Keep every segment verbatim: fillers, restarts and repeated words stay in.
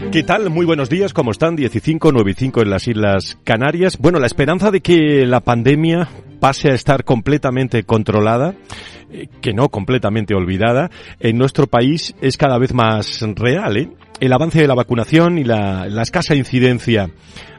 ¿Qué tal? Muy buenos días, ¿cómo están? diez y cinco, nueve y cinco en las Islas Canarias. Bueno, la esperanza de que la pandemia pase a estar completamente controlada, eh, que no completamente olvidada, en nuestro país es cada vez más real, ¿eh? El avance de la vacunación y la, la escasa incidencia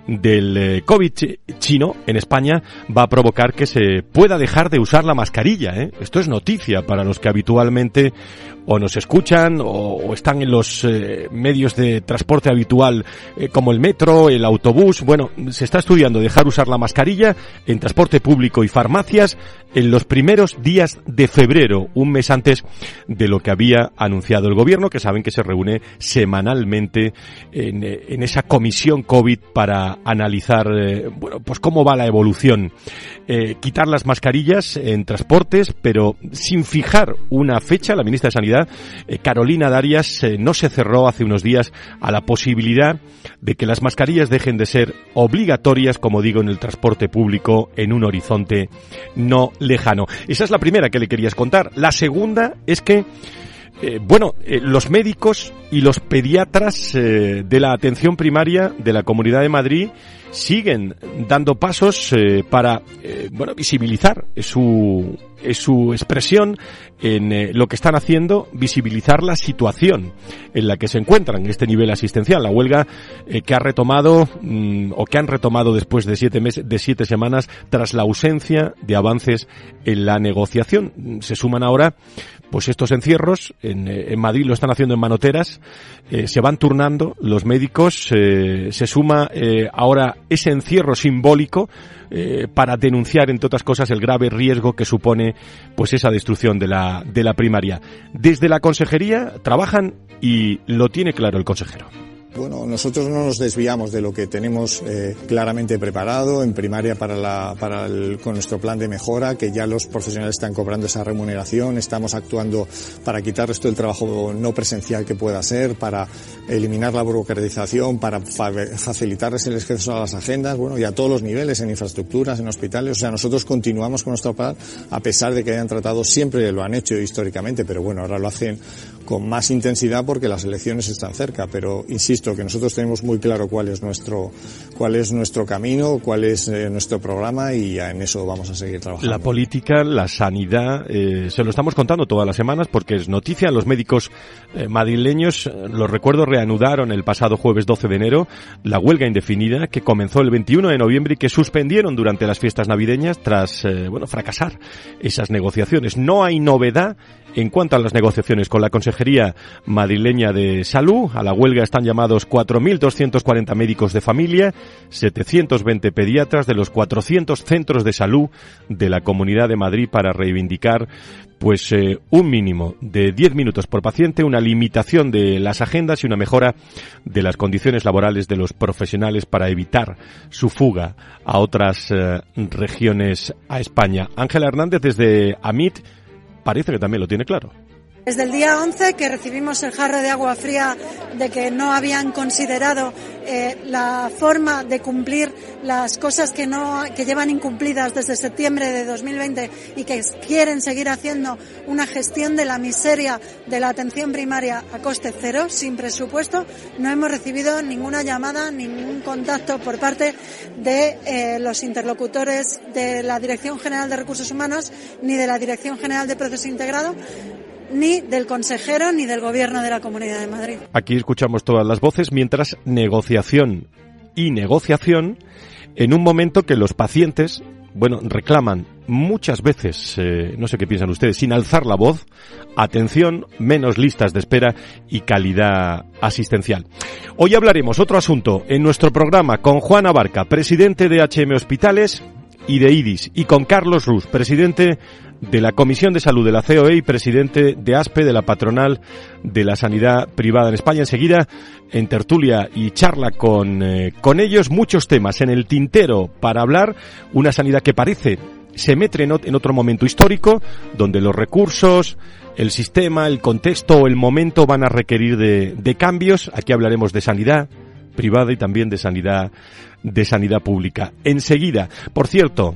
del eh, COVID chino en España va a provocar que se pueda dejar de usar la mascarilla, ¿eh? Esto es noticia para los que habitualmente o nos escuchan o, o están en los eh, medios de transporte habitual eh, como el metro, el autobús. Bueno, se está estudiando dejar usar la mascarilla en transporte público y farmacias en los primeros días de febrero, un mes antes de lo que había anunciado el gobierno, que saben que se reúne semanalmente en, en esa comisión COVID para analizar, eh, bueno, pues cómo va la evolución. Eh, quitar las mascarillas en transportes, pero sin fijar una fecha. La ministra de Sanidad, eh, Carolina Darias, eh, no se cerró hace unos días a la posibilidad de que las mascarillas dejen de ser obligatorias, como digo, en el transporte público en un horizonte no lejano. Esa es la primera que le querías contar. La segunda es que Eh, bueno, eh, los médicos y los pediatras eh, de la atención primaria de la Comunidad de Madrid siguen dando pasos eh, para eh, bueno, visibilizar su, su expresión en eh, lo que están haciendo, visibilizar la situación en la que se encuentran en este nivel asistencial. La huelga eh, que ha retomado mmm, o que han retomado después de siete meses, de siete semanas tras la ausencia de avances en la negociación. Se suman ahora pues estos encierros. En, en Madrid lo están haciendo en manoteras, eh, se van turnando los médicos, eh, se suma eh, ahora ese encierro simbólico eh, para denunciar, entre otras cosas, el grave riesgo que supone pues esa destrucción de la, de la primaria. Desde la consejería trabajan y lo tiene claro el consejero. Bueno, nosotros no nos desviamos de lo que tenemos eh, claramente preparado en primaria para la, para el, con nuestro plan de mejora, que ya los profesionales están cobrando esa remuneración. Estamos actuando para quitar esto del trabajo no presencial que pueda ser, para eliminar la burocratización, para fa- facilitarles el acceso a las agendas, bueno, y a todos los niveles, en infraestructuras, en hospitales. O sea, nosotros continuamos con nuestro plan, a pesar de que hayan tratado, siempre lo han hecho históricamente, pero bueno, ahora lo hacen con más intensidad porque las elecciones están cerca. Pero insisto que nosotros tenemos muy claro cuál es nuestro cuál es nuestro camino, cuál es eh, nuestro programa, y en eso vamos a seguir trabajando. La política, la sanidad, eh, se lo estamos contando todas las semanas porque es noticia. Los médicos eh, madrileños, lo recuerdo, reanudaron el pasado jueves doce de enero la huelga indefinida que comenzó el veintiuno de noviembre y que suspendieron durante las fiestas navideñas tras eh, bueno fracasar esas negociaciones. No hay novedad en cuanto a las negociaciones con la Consejería Madrileña de Salud. A la huelga están llamados cuatro mil doscientos cuarenta médicos de familia, setecientos veinte pediatras de los cuatrocientos centros de salud de la Comunidad de Madrid para reivindicar pues eh, un mínimo de diez minutos por paciente, una limitación de las agendas y una mejora de las condiciones laborales de los profesionales para evitar su fuga a otras eh, regiones a España. Ángela Hernández desde AMIT parece que también lo tiene claro. Desde el día once que recibimos el jarro de agua fría de que no habían considerado eh, la forma de cumplir las cosas que no que llevan incumplidas desde septiembre de dos mil veinte y que quieren seguir haciendo una gestión de la miseria de la atención primaria a coste cero, sin presupuesto, no hemos recibido ninguna llamada, ningún contacto por parte de eh, los interlocutores de la Dirección General de Recursos Humanos, ni de la Dirección General de Proceso Integrado, ni del consejero ni del gobierno de la Comunidad de Madrid. Aquí escuchamos todas las voces mientras negociación y negociación en un momento que los pacientes, bueno, reclaman muchas veces, eh, no sé qué piensan ustedes, sin alzar la voz, atención, menos listas de espera y calidad asistencial. Hoy hablaremos otro asunto en nuestro programa con Juan Abarca, presidente de H M Hospitales y de IDIS, y con Carlos Rus, presidente de la Comisión de Salud de la C O E y presidente de ASPE, de la Patronal de la Sanidad Privada en España. Enseguida, en tertulia y charla con, eh, con ellos, muchos temas en el tintero para hablar. Una sanidad que parece se mete en, en otro momento histórico, donde los recursos, el sistema, el contexto, el momento van a requerir de, de cambios. Aquí hablaremos de sanidad privada y también de sanidad, de sanidad pública. Enseguida, por cierto,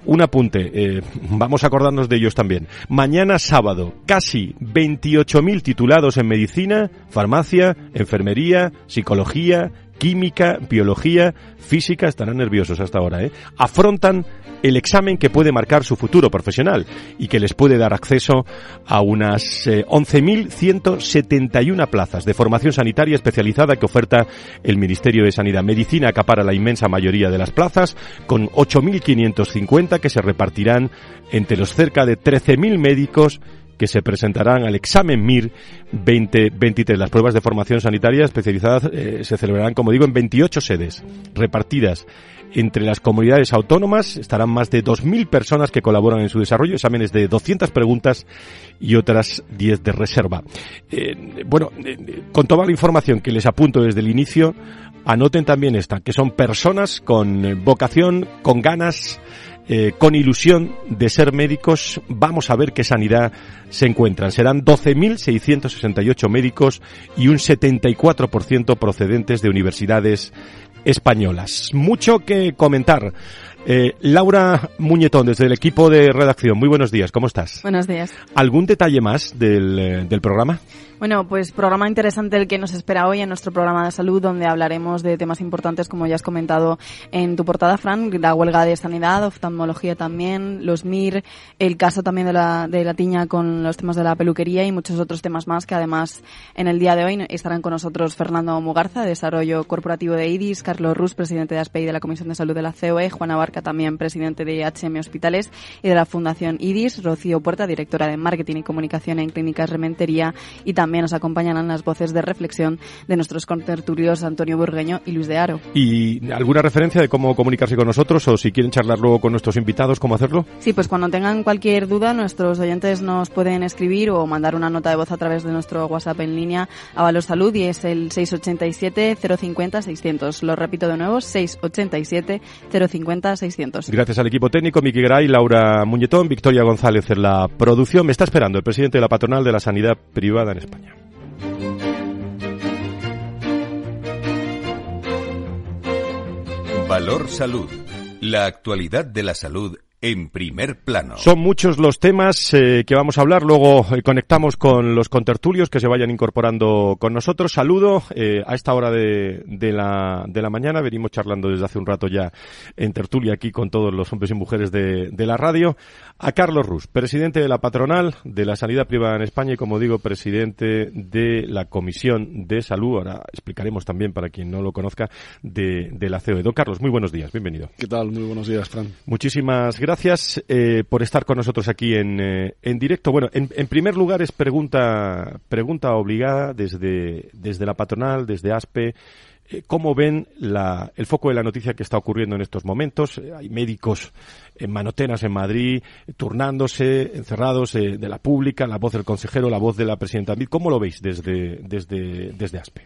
un apunte, eh, vamos a acordarnos de ellos también. Mañana sábado, casi veintiocho mil titulados en medicina, farmacia, enfermería, psicología, química, biología, física, estarán nerviosos hasta ahora, ¿eh? Afrontan el examen que puede marcar su futuro profesional y que les puede dar acceso a unas eh, once mil ciento setenta y una plazas de formación sanitaria especializada que oferta el Ministerio de Sanidad. Medicina acapara la inmensa mayoría de las plazas, con ocho mil quinientos cincuenta que se repartirán entre los cerca de trece mil médicos que se presentarán al examen M I R veinte veintitrés. Las pruebas de formación sanitaria especializada eh, se celebrarán, como digo, en veintiocho sedes repartidas entre las comunidades autónomas. Estarán más de dos mil personas que colaboran en su desarrollo, exámenes de doscientas preguntas y otras diez de reserva. Eh, bueno, eh, con toda la información que les apunto desde el inicio, anoten también esta, que son personas con vocación, con ganas, Eh, con ilusión de ser médicos. Vamos a ver qué sanidad se encuentran. Serán doce mil seiscientos sesenta y ocho médicos y un setenta y cuatro por ciento procedentes de universidades españolas. Mucho que comentar. Eh, Laura Muñetón, desde el equipo de redacción. Muy buenos días, ¿cómo estás? Buenos días. ¿Algún detalle más del, eh, del programa? Bueno, pues programa interesante el que nos espera hoy en nuestro programa de salud, donde hablaremos de temas importantes, como ya has comentado en tu portada, Fran, la huelga de sanidad, oftalmología también, los M I R, el caso también de la, de la tiña con los temas de la peluquería y muchos otros temas más que además en el día de hoy estarán con nosotros Fernando Mugarza, de Desarrollo Corporativo de IDIS, Carlos Rus, presidente de ASPE y de la Comisión de Salud de la C O E, Juana Barca, también presidente de H M Hospitales y de la Fundación IDIS, Rocío Puerta, directora de Marketing y Comunicación en Clínicas Rementería, y también nos acompañarán las voces de reflexión de nuestros contertulios Antonio Burgueño y Luis de Haro. ¿Y alguna referencia de cómo comunicarse con nosotros o si quieren charlar luego con nuestros invitados, cómo hacerlo? Sí, pues cuando tengan cualquier duda, nuestros oyentes nos pueden escribir o mandar una nota de voz a través de nuestro WhatsApp en línea a Valor Salud, y es el seis ochenta y siete, cero cincuenta, seiscientos. Lo repito de nuevo, seis ochenta y siete, cero cincuenta, seiscientos. Gracias al equipo técnico, Miki Garay, Laura Muñetón, Victoria González en la producción. Me está esperando el presidente de la patronal de la sanidad privada en España. Valor Salud. La actualidad de la salud en primer plano. Son muchos los temas eh, que vamos a hablar. Luego eh, conectamos con los contertulios que se vayan incorporando con nosotros. Saludo eh, a esta hora de, de, la, de la mañana. Venimos charlando desde hace un rato ya en tertulia aquí con todos los hombres y mujeres de, de la radio. A Carlos Rus, presidente de la patronal de la sanidad privada en España y, como digo, presidente de la Comisión de Salud. Ahora explicaremos también, para quien no lo conozca, de, de la C O E. Don Carlos, muy buenos días. Bienvenido. ¿Qué tal? Muy buenos días, Fran. Muchísimas gracias. Gracias eh, por estar con nosotros aquí en, eh, en directo. Bueno, en, en primer lugar es pregunta pregunta obligada desde, desde la patronal, desde ASPE. Eh, ¿Cómo ven la, el foco de la noticia que está ocurriendo en estos momentos? Eh, hay médicos en manoteras en Madrid, eh, turnándose, encerrados eh, de la pública, la voz del consejero, la voz de la presidenta. ¿Cómo lo veis desde, desde, desde ASPE?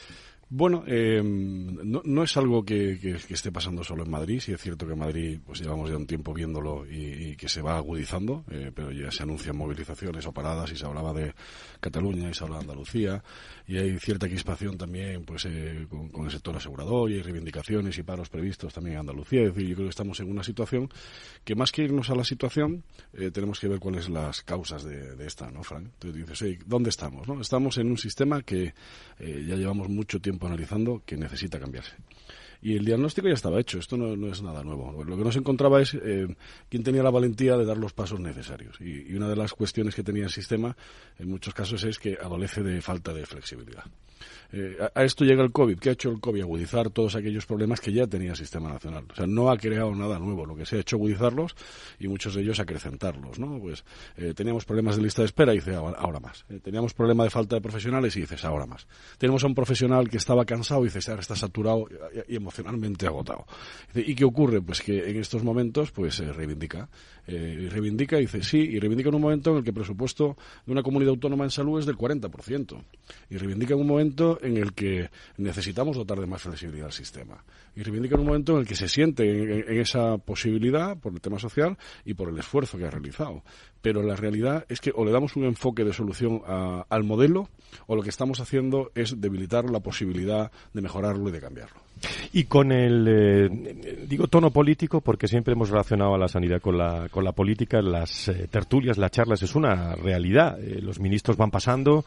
Bueno, eh, no, no es algo que, que, que esté pasando solo en Madrid. Sí es cierto que en Madrid pues llevamos ya un tiempo viéndolo y, y que se va agudizando, eh, pero ya se anuncian movilizaciones o paradas y se hablaba de Cataluña y se habla de Andalucía y hay cierta crispación también pues eh, con, con el sector asegurador y hay reivindicaciones y paros previstos también en Andalucía. Es decir, yo creo que estamos en una situación que más que irnos a la situación eh, tenemos que ver cuáles son las causas de, de esta, ¿no, Frank? Entonces dices, hey, ¿dónde estamos? ¿No? Estamos en un sistema que eh, ya llevamos mucho tiempo analizando que necesita cambiarse. Y el diagnóstico ya estaba hecho, esto no, no es nada nuevo. Lo que no se encontraba es eh, quién tenía la valentía de dar los pasos necesarios. Y, y una de las cuestiones que tenía el sistema, en muchos casos, es que adolece de falta de flexibilidad. Eh, a, a esto llega el COVID. ¿Qué ha hecho el COVID? Agudizar todos aquellos problemas que ya tenía el sistema nacional. O sea, no ha creado nada nuevo. Lo que se ha hecho agudizarlos y muchos de ellos acrecentarlos, ¿no? Pues eh, teníamos problemas de lista de espera y dice ahora, ahora más. Eh, teníamos problema de falta de profesionales y dices ahora más. Tenemos a un profesional que estaba cansado y dices ahora está saturado y, y emocionalmente agotado. ¿Y qué ocurre? Pues que en estos momentos pues eh, reivindica. Eh, reivindica y dice sí, y reivindica en un momento en el que el presupuesto de una comunidad autónoma en salud es del cuarenta por ciento. Y reivindica en un momento en el que necesitamos dotar de más flexibilidad al sistema. Y reivindica en un momento en el que se siente en, en, en esa posibilidad por el tema social y por el esfuerzo que ha realizado. Pero la realidad es que o le damos un enfoque de solución a, al modelo o lo que estamos haciendo es debilitar la posibilidad de mejorarlo y de cambiarlo. Y Y con el, eh, digo, tono político, porque siempre hemos relacionado a la sanidad con la, con la política, las eh, tertulias, las charlas, es una realidad. Eh, los ministros van pasando,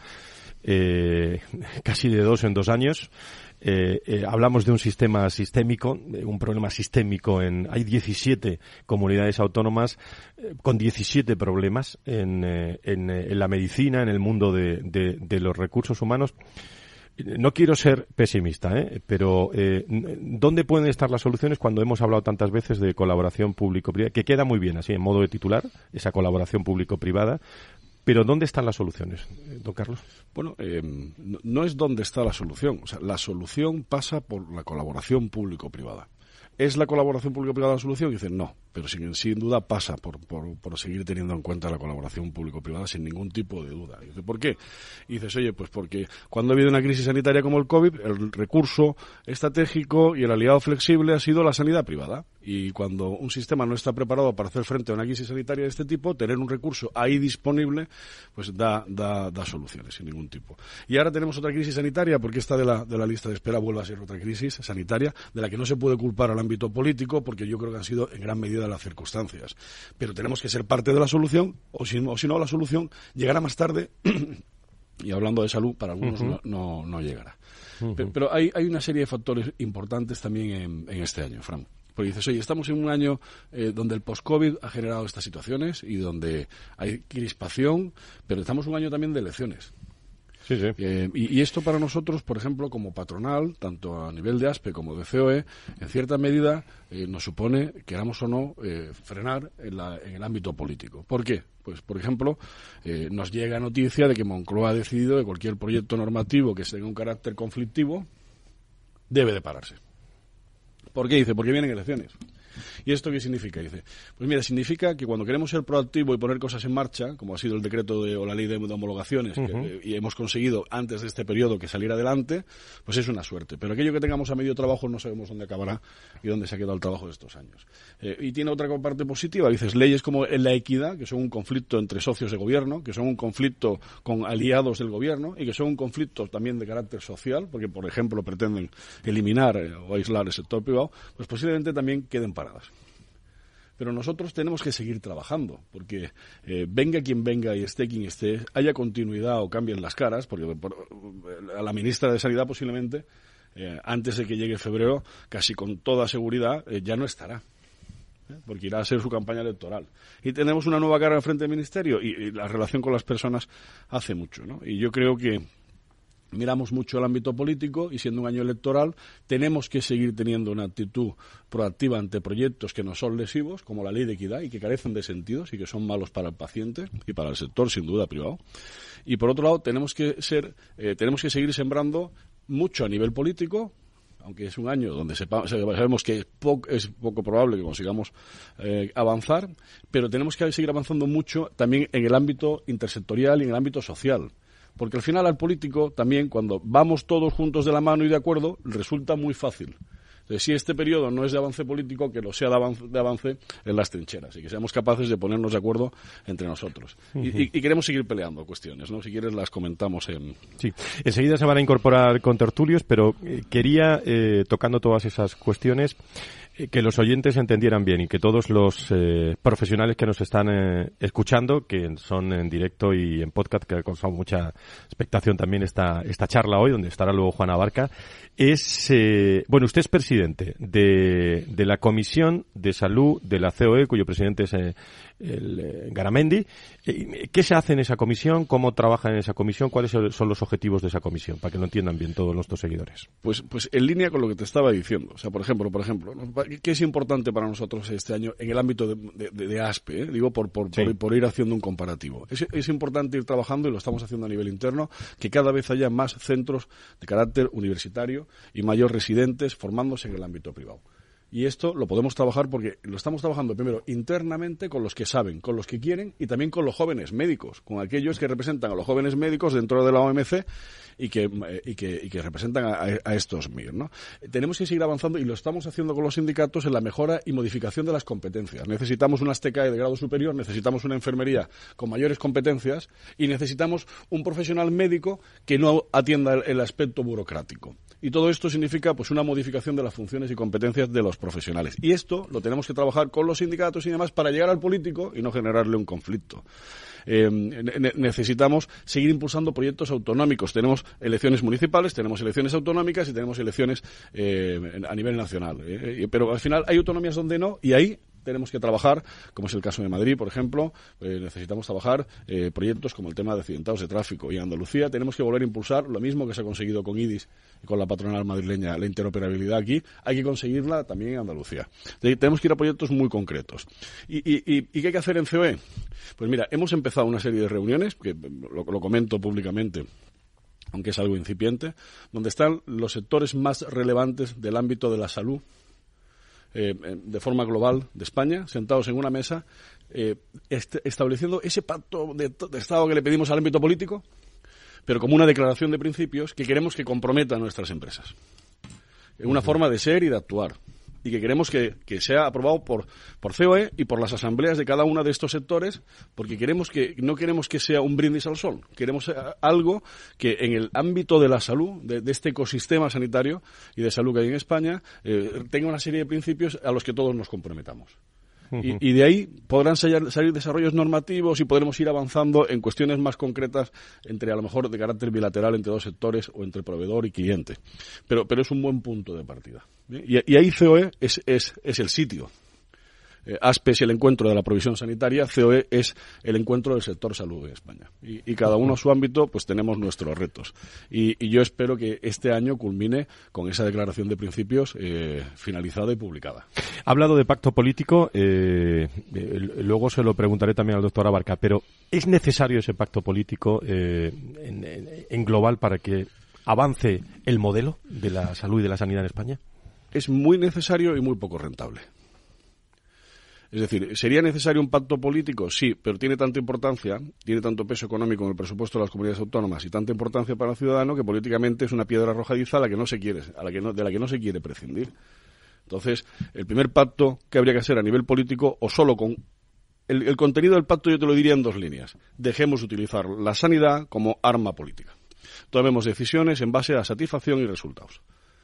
eh, casi de dos en dos años. Eh, eh, hablamos de un sistema sistémico, de un problema sistémico. En hay diecisiete comunidades autónomas eh, con diecisiete problemas en, eh, en, eh, en la medicina, en el mundo de, de, de los recursos humanos. No quiero ser pesimista, ¿eh? pero eh, ¿dónde pueden estar las soluciones cuando hemos hablado tantas veces de colaboración público-privada? Que queda muy bien así, en modo de titular, esa colaboración público-privada. Pero ¿dónde están las soluciones, don Carlos? Bueno, eh, no, no es dónde está la solución. O sea, la solución pasa por la colaboración público-privada. ¿Es la colaboración público-privada la solución? Y dicen no, pero sin, sin duda pasa por, por, por seguir teniendo en cuenta la colaboración público-privada sin ningún tipo de duda. Y dice, ¿por qué? Y dices, oye, pues porque cuando ha habido una crisis sanitaria como el COVID, el recurso estratégico y el aliado flexible ha sido la sanidad privada. Y cuando un sistema no está preparado para hacer frente a una crisis sanitaria de este tipo, tener un recurso ahí disponible, pues da, da, da soluciones sin ningún tipo. Y ahora tenemos otra crisis sanitaria, porque esta de la, de la lista de espera vuelve a ser otra crisis sanitaria, de la que no se puede culpar al ámbito político, porque yo creo que han sido en gran medida las circunstancias. Pero tenemos que ser parte de la solución, o si, o si no, la solución llegará más tarde, y hablando de salud, para algunos uh-huh. no, no, no llegará. Uh-huh. Pero, pero hay, hay una serie de factores importantes también en, en este año, Fran. Porque dices, oye, estamos en un año eh, donde el post-COVID ha generado estas situaciones y donde hay crispación, pero estamos en un año también de elecciones. Sí, sí. Eh, y, y esto para nosotros, por ejemplo, como patronal, tanto a nivel de ASPE como de C O E, en cierta medida eh, nos supone, queramos o no, eh, frenar en, la, en el ámbito político. ¿Por qué? Pues, por ejemplo, eh, nos llega noticia de que Moncloa ha decidido que cualquier proyecto normativo que tenga un carácter conflictivo debe de pararse. ¿Por qué? Dice, porque vienen elecciones. ¿Y esto qué significa? Dice, pues mira, significa que cuando queremos ser proactivos y poner cosas en marcha, como ha sido el decreto de, o la ley de, de homologaciones, uh-huh. que, y hemos conseguido antes de este periodo que saliera adelante, pues es una suerte. Pero aquello que tengamos a medio trabajo no sabemos dónde acabará y dónde se ha quedado el trabajo de estos años. Eh, y tiene otra parte positiva, dices, leyes como la equidad, que son un conflicto entre socios de gobierno, que son un conflicto con aliados del gobierno y que son un conflicto también de carácter social, porque, por ejemplo, pretenden eliminar eh, o aislar el sector privado, pues posiblemente también queden paradas. Pero nosotros tenemos que seguir trabajando, porque eh, venga quien venga y esté quien esté, haya continuidad o cambien las caras, porque por, a la ministra de Sanidad posiblemente, eh, antes de que llegue febrero, casi con toda seguridad, eh, ya no estará, ¿eh? porque irá a ser su campaña electoral. Y tenemos una nueva cara al frente del Ministerio, y, y la relación con las personas hace mucho, ¿no? Y yo creo que miramos mucho el ámbito político y siendo un año electoral tenemos que seguir teniendo una actitud proactiva ante proyectos que no son lesivos, como la ley de equidad y que carecen de sentidos y que son malos para el paciente y para el sector, sin duda, privado. Y por otro lado, tenemos que ser, eh, tenemos que seguir sembrando mucho a nivel político, aunque es un año donde sepa, sabemos que es poco, es poco probable que consigamos eh, avanzar, pero tenemos que seguir avanzando mucho también en el ámbito intersectorial y en el ámbito social. Porque al final al político también, cuando vamos todos juntos de la mano y de acuerdo, resulta muy fácil. Entonces, si este periodo no es de avance político, que lo sea de avance, de avance en las trincheras y que seamos capaces de ponernos de acuerdo entre nosotros. Uh-huh. Y, y, y queremos seguir peleando cuestiones, ¿no? Si quieres las comentamos en... Sí, enseguida se van a incorporar contertulios, pero eh, quería, eh, tocando todas esas cuestiones, eh, que los oyentes entendieran bien y que todos los eh, profesionales que nos están eh, escuchando, que son en directo y en podcast, que ha causado mucha expectación también esta, esta charla hoy, donde estará luego Juana Abarca, es, eh, bueno, usted es presidente de, de la Comisión de Salud de la C O E, cuyo presidente es eh, el eh, Garamendi. Eh, ¿Qué se hace en esa comisión? ¿Cómo trabaja en esa comisión? ¿Cuáles son los objetivos de esa comisión? Para que lo entiendan bien todos nuestros seguidores. Pues, pues en línea con lo que te estaba diciendo. O sea, por ejemplo, por ejemplo, ¿no? ¿Qué es importante para nosotros este año en el ámbito de, de, de ASPE? ¿eh? Digo, por, por, sí. por, por ir haciendo un comparativo. Es, es importante ir trabajando, y lo estamos haciendo a nivel interno, que cada vez haya más centros de carácter universitario y mayor residentes formándose en el ámbito privado. Y esto lo podemos trabajar porque lo estamos trabajando primero internamente con los que saben, con los que quieren y también con los jóvenes médicos, con aquellos que representan a los jóvenes médicos dentro de la O M C y que, y que, y que representan a, a estos M I R, ¿no? Tenemos que seguir avanzando y lo estamos haciendo con los sindicatos en la mejora y modificación de las competencias. Necesitamos unas T K E de grado superior, necesitamos una enfermería con mayores competencias y necesitamos un profesional médico que no atienda el, el aspecto burocrático. Y todo esto significa pues una modificación de las funciones y competencias de los profesionales. Y esto lo tenemos que trabajar con los sindicatos y demás para llegar al político y no generarle un conflicto. Eh, ne- necesitamos seguir impulsando proyectos autonómicos. Tenemos elecciones municipales, tenemos elecciones autonómicas y tenemos elecciones eh, a nivel nacional. Eh, pero al final hay autonomías donde no, y ahí tenemos que trabajar, como es el caso de Madrid, por ejemplo, eh, necesitamos trabajar eh, proyectos como el tema de accidentados de tráfico. Y en Andalucía tenemos que volver a impulsar lo mismo que se ha conseguido con I D I S y con la patronal madrileña, la interoperabilidad aquí, hay que conseguirla también en Andalucía. De, tenemos que ir a proyectos muy concretos. ¿Y, y, y, y qué hay que hacer en C O E? Pues mira, hemos empezado una serie de reuniones, que lo, lo comento públicamente, aunque es algo incipiente, donde están los sectores más relevantes del ámbito de la salud, Eh, de forma global de España, sentados en una mesa, eh, est- estableciendo ese pacto de, de Estado que le pedimos al ámbito político, pero como una declaración de principios que queremos que comprometa a nuestras empresas. Es una forma de ser y de actuar. Y que queremos que, que sea aprobado por, por C O E y por las asambleas de cada uno de estos sectores, porque queremos que no queremos que sea un brindis al sol. Queremos algo que en el ámbito de la salud, de, de este ecosistema sanitario y de salud que hay en España, eh, tenga una serie de principios a los que todos nos comprometamos. Y, y de ahí podrán salir, salir desarrollos normativos y podremos ir avanzando en cuestiones más concretas, entre a lo mejor de carácter bilateral entre dos sectores o entre proveedor y cliente. Pero, pero es un buen punto de partida. Y, y ahí C O E es, es, es el sitio. Eh, ASPE es el encuentro de la provisión sanitaria, C O E es el encuentro del sector salud en España. Y, y cada uno a su ámbito, pues tenemos nuestros retos. Y, y yo espero que este año culmine con esa declaración de principios eh, finalizada y publicada. Ha hablado de pacto político, eh, eh, luego se lo preguntaré también al doctor Abarca, pero ¿es necesario ese pacto político eh, en, en, en global para que avance el modelo de la salud y de la sanidad en España? Es muy necesario y muy poco rentable. Es decir, ¿sería necesario un pacto político? Sí, pero tiene tanta importancia, tiene tanto peso económico en el presupuesto de las comunidades autónomas y tanta importancia para el ciudadano que políticamente es una piedra arrojadiza a la que no se quiere, a la que no, de la que no se quiere prescindir. Entonces, el primer pacto que habría que hacer a nivel político, o solo con el, el contenido del pacto, yo te lo diría en dos líneas. Dejemos utilizar la sanidad como arma política. Tomemos decisiones en base a satisfacción y resultados.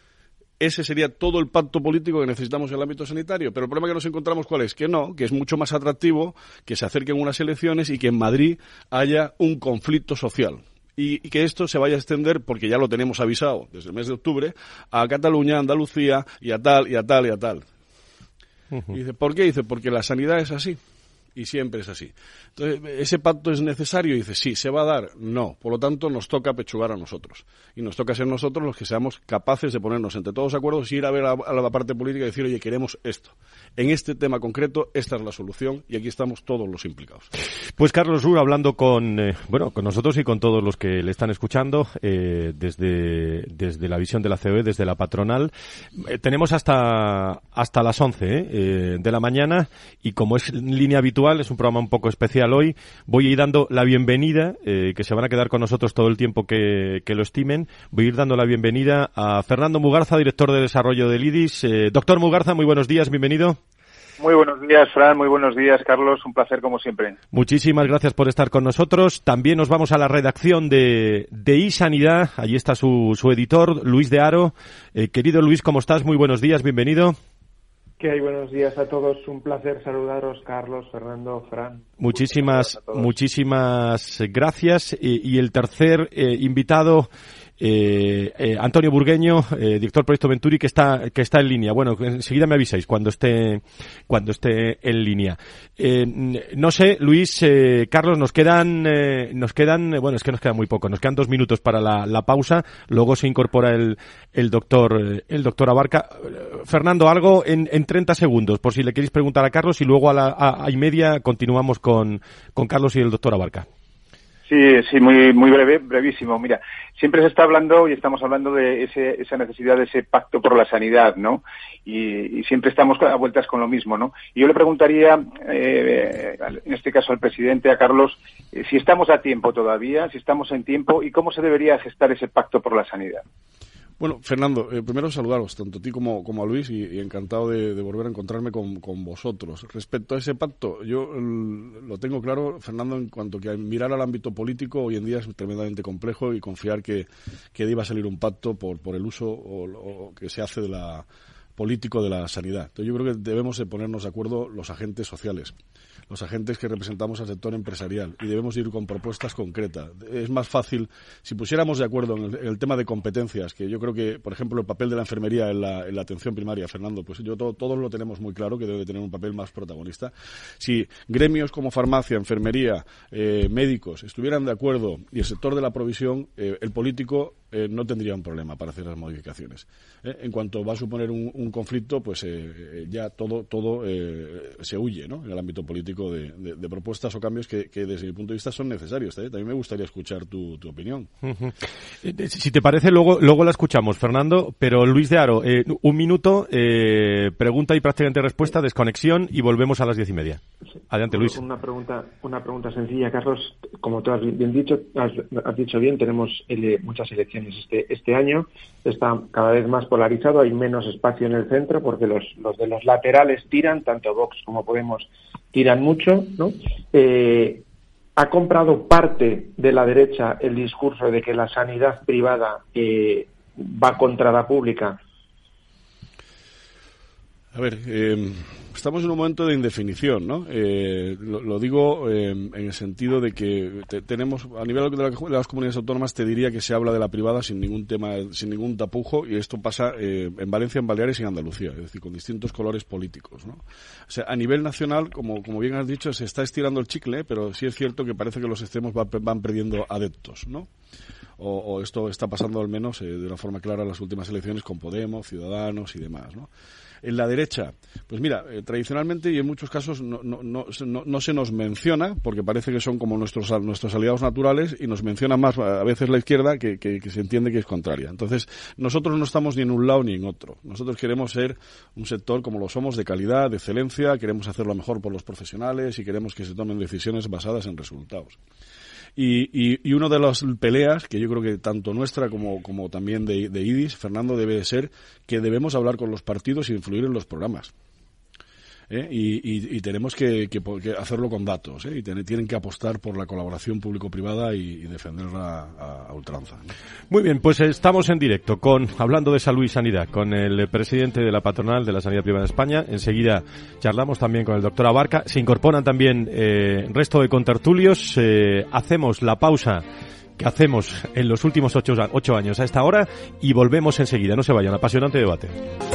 Ese sería todo el pacto político que necesitamos en el ámbito sanitario. Pero el problema que nos encontramos, ¿cuál es? Que no, que es mucho más atractivo que se acerquen unas elecciones y que en Madrid haya un conflicto social. Y, y que esto se vaya a extender, porque ya lo tenemos avisado desde el mes de octubre, a Cataluña, Andalucía y a tal, y a tal, y a tal. Uh-huh. Y dice, ¿por qué? Dice, porque la sanidad es así. Y siempre es así. Entonces, ¿ese pacto es necesario? Y dice, sí, ¿se va a dar? No. Por lo tanto, nos toca pechugar a nosotros. Y nos toca ser nosotros los que seamos capaces de ponernos entre todos de acuerdo y ir a ver a, a la parte política y decir, oye, queremos esto. En este tema concreto, esta es la solución y aquí estamos todos los implicados. Pues Carlos Rur, hablando con, eh, bueno, con nosotros y con todos los que le están escuchando, eh, desde, desde la visión de la C O E, desde la patronal. Eh, tenemos hasta, hasta las once eh, de la mañana y como es línea habitual, es un programa un poco especial hoy. Voy a ir dando la bienvenida, eh, que se van a quedar con nosotros todo el tiempo que, que lo estimen. Voy a ir dando la bienvenida a Fernando Mugarza, director de desarrollo del I D I S. Eh, doctor Mugarza, muy buenos días, bienvenido. Muy buenos días, Fran, muy buenos días, Carlos, un placer como siempre. Muchísimas gracias por estar con nosotros. También nos vamos a la redacción de, de iSanidad, allí está su, su editor, Luis de Haro. Eh, querido Luis, ¿cómo estás? Muy buenos días, bienvenido. ¿Qué hay? Buenos días a todos. Un placer saludaros, Carlos, Fernando, Fran. Muchísimas, muchísimas gracias. Y, y el tercer eh, invitado, eh, eh, Antonio Burgueño, eh, director Proyecto Venturi, que está, que está en línea. Bueno, enseguida me avisáis cuando esté, cuando esté en línea. Eh, no sé, Luis, eh, Carlos, nos quedan, eh, nos quedan, bueno, es que nos queda muy poco, nos quedan dos minutos para la, la pausa. Luego se incorpora el, el doctor, el doctor Abarca. Fernando, algo en, en treinta segundos, por si le queréis preguntar a Carlos, y luego a la a, a y media continuamos con, con Carlos y el doctor Abarca. Sí, sí, muy muy breve, brevísimo. Mira, siempre se está hablando y estamos hablando de ese, esa necesidad de ese pacto por la sanidad, ¿no? Y, y siempre estamos a vueltas con lo mismo, ¿no? Y yo le preguntaría, eh, en este caso al presidente, a Carlos, eh, si estamos a tiempo todavía, si estamos en tiempo y cómo se debería gestar ese pacto por la sanidad. Bueno, Fernando, eh, primero saludaros, tanto a ti como, como a Luis, y, y encantado de, de volver a encontrarme con, con vosotros. Respecto a ese pacto, yo el, lo tengo claro, Fernando, en cuanto que mirar al ámbito político hoy en día es tremendamente complejo y confiar que, que iba a salir un pacto por, por el uso o, o que se hace de la político de la sanidad. Entonces yo creo que debemos de ponernos de acuerdo los agentes sociales, los agentes que representamos al sector empresarial, y debemos ir con propuestas concretas. Es más fácil, si pusiéramos de acuerdo en el, en el tema de competencias, que yo creo que, por ejemplo, el papel de la enfermería en la, en la atención primaria, Fernando, pues yo todo, todos lo tenemos muy claro que debe tener un papel más protagonista. Si gremios como farmacia, enfermería, eh, médicos estuvieran de acuerdo, y el sector de la provisión, eh, el político eh, no tendría un problema para hacer las modificaciones. Eh, en cuanto va a suponer un, un conflicto, pues eh, ya todo, todo eh, se huye, ¿no?, en el ámbito político. De, de, de propuestas o cambios que, que desde mi punto de vista son necesarios. ¿eh? También me gustaría escuchar tu, tu opinión. Uh-huh. Si te parece, luego luego la escuchamos, Fernando, pero Luis de Haro, eh, un minuto, eh, pregunta y prácticamente respuesta, desconexión, y volvemos a las diez y media. Adelante, Luis. Una pregunta, una pregunta sencilla, Carlos. Como tú has bien dicho, has, has dicho bien, tenemos ele, muchas elecciones este este año. Está cada vez más polarizado, hay menos espacio en el centro porque los, los de los laterales tiran, tanto Vox como Podemos tiran mucho, ¿no? Eh, ha comprado parte de la derecha el discurso de que la sanidad privada eh, va contra la pública. A ver, eh, estamos en un momento de indefinición, ¿no? Eh, lo, lo digo eh, en el sentido de que te, tenemos, a nivel de, la, de las comunidades autónomas, te diría que se habla de la privada sin ningún tema, sin ningún tapujo, y esto pasa eh, en Valencia, en Baleares y en Andalucía, es decir, con distintos colores políticos, ¿no? O sea, a nivel nacional, como, como bien has dicho, se está estirando el chicle, pero sí es cierto que parece que los extremos va, van perdiendo adeptos, ¿no? O, o esto está pasando al menos eh, de una forma clara en las últimas elecciones con Podemos, Ciudadanos y demás, ¿no? En la derecha, pues mira, eh, tradicionalmente y en muchos casos no, no, no, no, no se nos menciona, porque parece que son como nuestros nuestros aliados naturales, y nos menciona más a veces la izquierda que, que, que se entiende que es contraria. Entonces, nosotros no estamos ni en un lado ni en otro. Nosotros queremos ser un sector como lo somos, de calidad, de excelencia, queremos hacerlo mejor por los profesionales y queremos que se tomen decisiones basadas en resultados. Y, y, y una de las peleas que yo creo que tanto nuestra como, como también de, de I D I S, Fernando, debe de ser que debemos hablar con los partidos e influir en los programas. ¿Eh? Y, y, y tenemos que, que, que hacerlo con datos, ¿eh? Y ten, tienen que apostar por la colaboración público-privada y, y defenderla a, a ultranza, ¿no? Muy bien, pues estamos en directo con hablando de salud y sanidad con el presidente de la patronal de la sanidad privada de España. Enseguida charlamos también con el doctor Abarca. Se incorporan también eh, el resto de contertulios. Eh, hacemos la pausa que hacemos en los últimos ocho, ocho años a esta hora y volvemos enseguida. No se vayan, apasionante debate.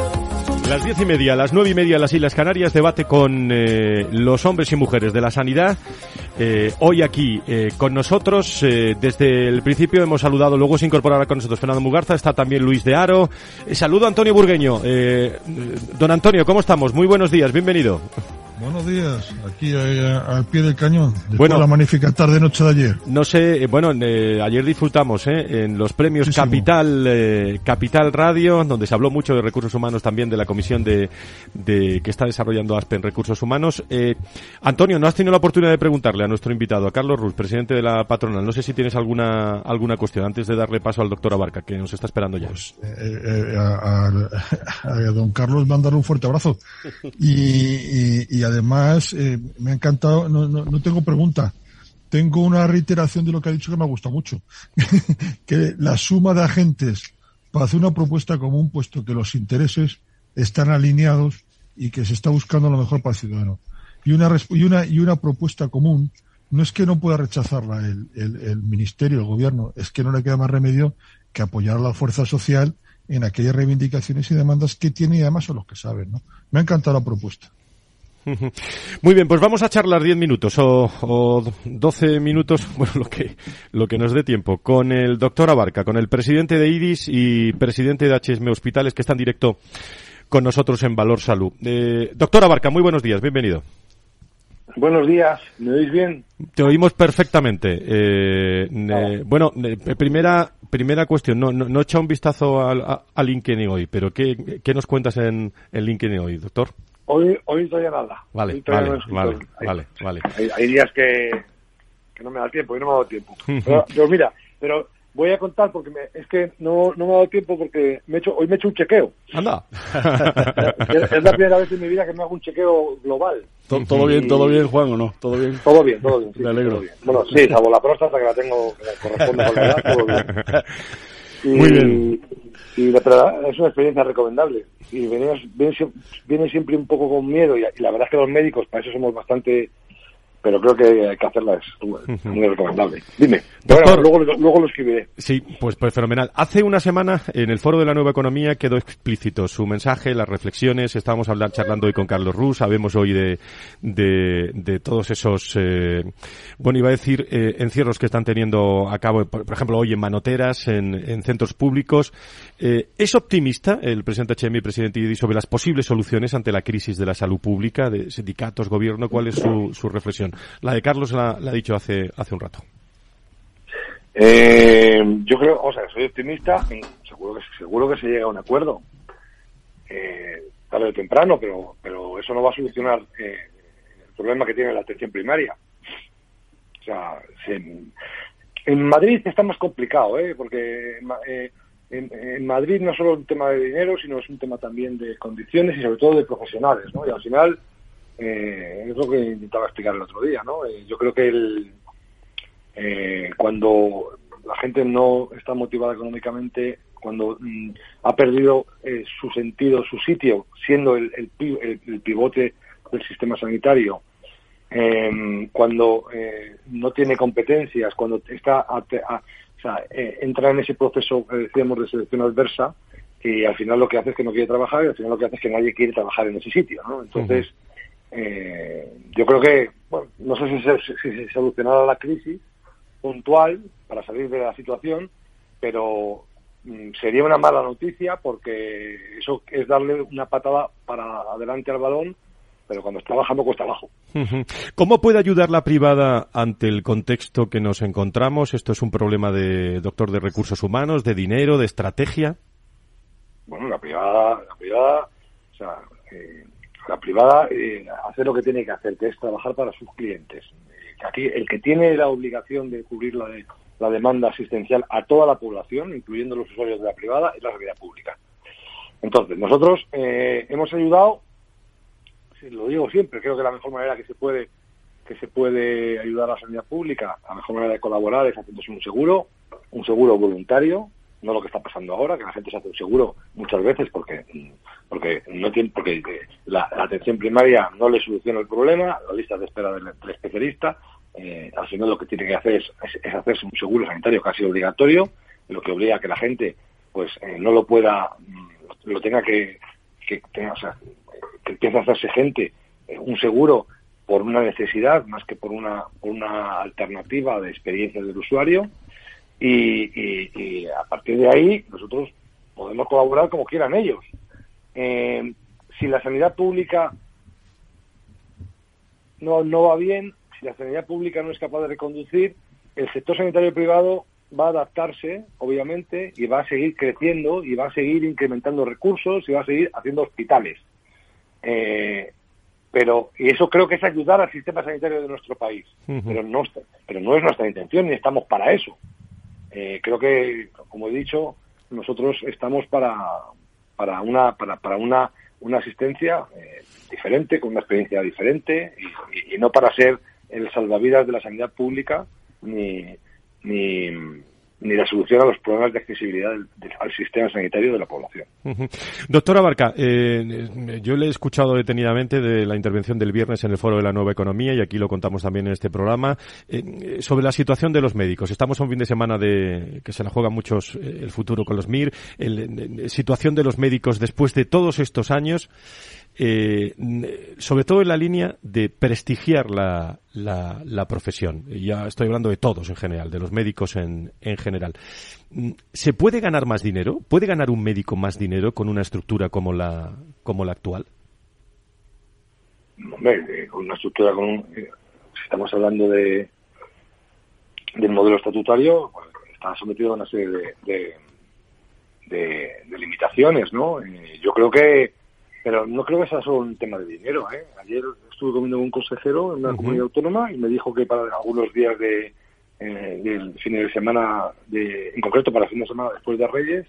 Las diez y media, las nueve y media en las Islas Canarias, debate con eh, los hombres y mujeres de la sanidad. Eh, hoy aquí eh, con nosotros, eh, desde el principio hemos saludado, luego se incorporará con nosotros Fernando Mugarza, está también Luis de Haro. Eh, saludo a Antonio Burgueño. Eh, don Antonio, ¿cómo estamos? Muy buenos días, bienvenido. Buenos días, aquí eh, al pie del cañón, después bueno, de la magnífica tarde-noche de ayer. No sé, eh, bueno, eh, ayer disfrutamos eh, en los premios Muchísimo. Capital eh, Capital Radio, donde se habló mucho de recursos humanos, también de la comisión de, de que está desarrollando ASPE en recursos humanos. Eh, Antonio, ¿no has tenido la oportunidad de preguntarle a nuestro invitado, a Carlos Ruz, presidente de la patronal? No sé si tienes alguna alguna cuestión antes de darle paso al doctor Abarca, que nos está esperando ya. Pues, eh, eh, a, a, a don Carlos mandarle un fuerte abrazo. Y, y, y además eh, me ha encantado, no, no, no tengo pregunta, tengo una reiteración de lo que ha dicho que me ha gustado mucho, que la suma de agentes para hacer una propuesta común, puesto que los intereses están alineados y que se está buscando lo mejor para el ciudadano. Y una, y una, y una propuesta común no es que no pueda rechazarla el, el, el ministerio, el gobierno, es que no le queda más remedio que apoyar a la fuerza social en aquellas reivindicaciones y demandas que tiene, y además son los que saben, ¿no? Me ha encantado la propuesta. Muy bien, pues vamos a charlar diez minutos o, o doce minutos, bueno, lo que lo que nos dé tiempo, con el doctor Abarca, con el presidente de I D I S y presidente de H S M Hospitales, que está en directo con nosotros en Valor Salud. Eh, doctor Abarca, muy buenos días, bienvenido. Buenos días, ¿me oís bien? Te oímos perfectamente. Eh, eh, bueno, eh, primera primera cuestión, no, no, no he echado un vistazo al, a, a LinkedIn hoy, pero ¿qué, qué nos cuentas en, en LinkedIn hoy, doctor? Hoy, hoy todavía nada. Vale, todavía vale, no vale, hay, vale, vale. Hay, hay días que, que no me da tiempo, y no me ha dado tiempo. Pero, pero mira, pero voy a contar porque me, es que no, no me ha dado tiempo porque me he hecho, hoy me he hecho un chequeo. Anda. es, es la primera vez en mi vida que me hago un chequeo global. ¿Todo, todo bien, todo bien, Juan, o no? ¿Todo bien? Todo bien, todo bien. Sí, me alegro. Todo bien. Bueno, sí, salvo la próstata que la tengo, que me corresponde con la edad, todo bien. Y, Muy bien. Y la verdad es una experiencia recomendable. Y viene, viene, viene siempre un poco con miedo y, y la verdad es que los médicos, para eso somos bastante... Pero creo que hay que hacerla, es muy recomendable. Dime. Bueno, luego, luego lo escribiré. Sí, pues, pues fenomenal. Hace una semana, en el Foro de la Nueva Economía, quedó explícito su mensaje, las reflexiones. Estábamos hablando, charlando hoy con Carlos Rus. Sabemos hoy de, de, de todos esos, eh, bueno, iba a decir, eh, encierros que están teniendo a cabo, por, por ejemplo, hoy en manoteras, en, en centros públicos. Eh, ¿Es optimista el presidente Echemi, presidente I D I, sobre las posibles soluciones ante la crisis de la salud pública, de sindicatos, gobierno? ¿Cuál es su, su reflexión? La de Carlos la, la ha dicho hace hace un rato. Eh, yo creo, o sea, soy optimista, seguro que seguro que se llega a un acuerdo, eh, tarde o temprano, pero pero eso no va a solucionar eh, el problema que tiene la atención primaria. O sea, se, en Madrid está más complicado, ¿eh? Porque eh, en, en Madrid no es solo un tema de dinero, sino es un tema también de condiciones y sobre todo de profesionales, ¿no? Y al final Eh, es lo que intentaba explicar el otro día, ¿no? Eh, yo creo que el, eh, cuando la gente no está motivada económicamente, cuando mm, ha perdido eh, su sentido, su sitio, siendo el, el, el, el pivote del sistema sanitario, eh, cuando eh, no tiene competencias, cuando está a, a, o sea, eh, entra en ese proceso que decíamos de selección adversa, y al final lo que hace es que no quiere trabajar y al final lo que hace es que nadie quiere trabajar en ese sitio, ¿no? Entonces, uh-huh. Eh, yo creo que, bueno, no sé si se, si se solucionará la crisis puntual para salir de la situación, pero mm, sería una mala noticia porque eso es darle una patada para adelante al balón, pero cuando está bajando cuesta abajo. ¿Cómo puede ayudar la privada ante el contexto que nos encontramos? ¿Esto es un problema de, doctor, de recursos humanos, de dinero, de estrategia? Bueno, la privada, la privada, o sea, eh, la privada eh, hace lo que tiene que hacer, que es trabajar para sus clientes. Eh, aquí el que tiene la obligación de cubrir la, de, la demanda asistencial a toda la población, incluyendo los usuarios de la privada, es la sanidad pública. Entonces, nosotros eh, hemos ayudado, lo digo siempre, creo que la mejor manera que se puede que se puede ayudar a la sanidad pública, la mejor manera de colaborar es haciéndose un seguro, un seguro voluntario, no lo que está pasando ahora, que la gente se hace un seguro muchas veces porque porque no tiene porque la, la atención primaria no le soluciona el problema, la lista de espera del, del especialista, eh, al final lo que tiene que hacer es, es, es hacerse un seguro sanitario casi obligatorio, lo que obliga a que la gente pues eh, no lo pueda, lo tenga que, que tenga, o sea, que empiece a hacerse gente eh, un seguro por una necesidad más que por una por una alternativa de experiencia del usuario. Y, y, y a partir de ahí nosotros podemos colaborar como quieran ellos. Eh, si la sanidad pública no, no va bien, si la sanidad pública no es capaz de reconducir, el sector sanitario privado va a adaptarse, obviamente, y va a seguir creciendo, y va a seguir incrementando recursos, y va a seguir haciendo hospitales. Eh, pero y eso creo que es ayudar al sistema sanitario de nuestro país. Uh-huh. Pero no, pero no es nuestra intención, ni estamos para eso. Eh, creo que, como he dicho, nosotros estamos para para una para, para una una asistencia eh, diferente, con una experiencia diferente y, y, y no para ser el salvavidas de la sanidad pública ni ni ni la solución a los problemas de accesibilidad del, del, al sistema sanitario de la población. Uh-huh. Doctora Abarca, eh, yo le he escuchado detenidamente de la intervención del viernes en el Foro de la Nueva Economía y aquí lo contamos también en este programa, eh, sobre la situación de los médicos. Estamos a un fin de semana de que se la juegan muchos eh, el futuro con los M I R, el, el, situación de los médicos después de todos estos años. Eh, sobre todo en la línea de prestigiar la, la, la profesión. Ya estoy hablando de todos en general, de los médicos en, en general. ¿Se puede ganar más dinero? ¿Puede ganar un médico más dinero con una estructura como la, como la actual? Hombre, con una estructura con un, si estamos hablando de del modelo estatutario, pues, está sometido a una serie de, de, de, de limitaciones, ¿no? Eh, yo creo que Pero no creo que sea solo un tema de dinero, ¿eh? Ayer estuve comiendo con un consejero en una uh-huh. comunidad autónoma y me dijo que para algunos días de, eh, del fin de semana, de, en concreto para el fin de semana después de Reyes,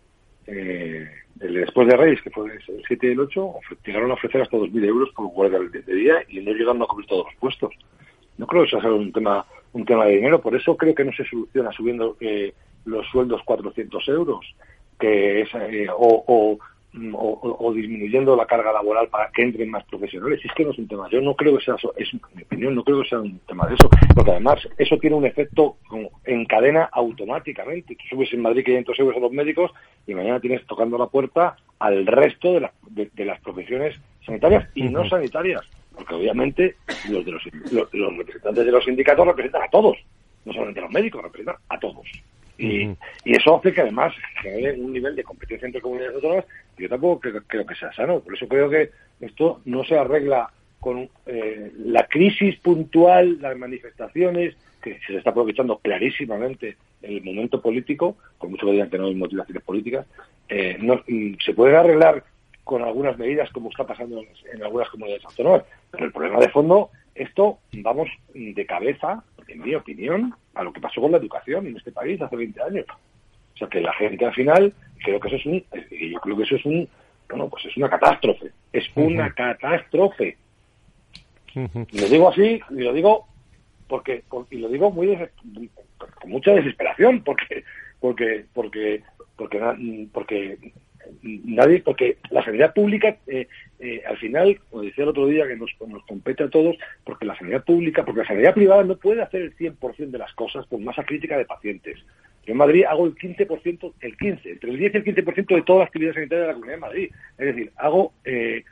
eh, el después de Reyes, que fue el siete y el ocho, llegaron a ofrecer hasta dos mil euros por guardia de, de día y no llegaron a cubrir todos los puestos. No creo que eso sea un tema un tema de dinero, por eso creo que no se soluciona subiendo eh, los sueldos cuatrocientos euros, que es, eh, o, o, o, o disminuyendo la carga laboral para que entren más profesionales. Es que no es un tema. Yo no creo que sea eso, es mi opinión, no creo que sea un tema de eso, porque además eso tiene un efecto en cadena automáticamente. Tú subes en Madrid quinientos euros a los médicos y mañana tienes tocando la puerta al resto de, la, de, de las profesiones sanitarias y no sanitarias. Porque obviamente los, de los, los, los representantes de los sindicatos representan a todos, no solamente a los médicos, representan a todos. Y, uh-huh. y eso hace que además genere un nivel de competencia entre comunidades autónomas que yo tampoco creo, creo que sea sano. Por eso creo que esto no se arregla con eh, la crisis puntual, las manifestaciones, que se está aprovechando clarísimamente el momento político, por mucho que digan que no hay motivaciones políticas, eh, no, se pueden arreglar con algunas medidas como está pasando en, en algunas comunidades autónomas. Pero el problema de fondo, esto vamos de cabeza, en mi opinión, a lo que pasó con la educación en este país hace veinte años. O sea, que la gente al final, creo que eso es un, yo creo que eso es un, bueno, pues es una catástrofe. Es una uh-huh. catástrofe. Uh-huh. Y lo digo así, y lo digo porque, y lo digo muy des, con mucha desesperación, porque, porque, porque, porque, porque nadie, porque la sanidad pública, eh, eh, al final, como decía el otro día, que nos, nos compete a todos, porque la sanidad pública, porque la sanidad privada no puede hacer el cien por ciento de las cosas por masa crítica de pacientes. Yo en Madrid hago el quince por ciento, el quince, entre el diez y el quince por ciento de toda la actividad sanitaria de la Comunidad de Madrid. Es decir, hago eh,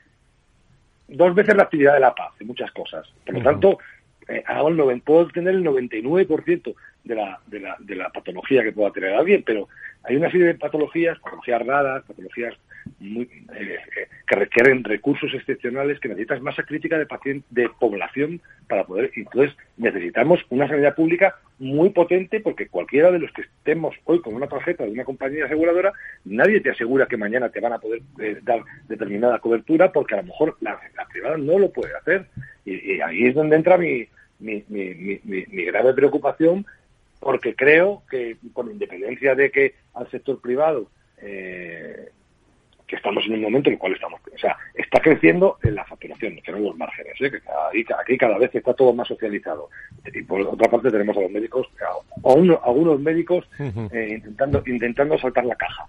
dos veces la actividad de la P A C, de muchas cosas. Por lo tanto, eh, hago el noventa, puedo tener el noventa y nueve por ciento de la, de la, de la patología que pueda tener alguien, pero hay una serie de patologías, patologías raras, patologías muy, eh, que requieren recursos excepcionales, que necesitas masa crítica de paciente, de población para poder. Entonces necesitamos una sanidad pública muy potente, porque cualquiera de los que estemos hoy con una tarjeta de una compañía aseguradora, nadie te asegura que mañana te van a poder eh, dar determinada cobertura, porque a lo mejor la, la privada no lo puede hacer. Y, y ahí es donde entra mi, mi, mi, mi, mi, mi grave preocupación, porque creo que, con independencia de que al sector privado, eh, que estamos en un momento en el cual estamos, o sea, está creciendo en la facturación, que no en los márgenes, ¿eh? Que aquí, aquí cada vez está todo más socializado. Y por otra parte tenemos a los médicos, a, uno, a algunos médicos eh, intentando intentando saltar la caja.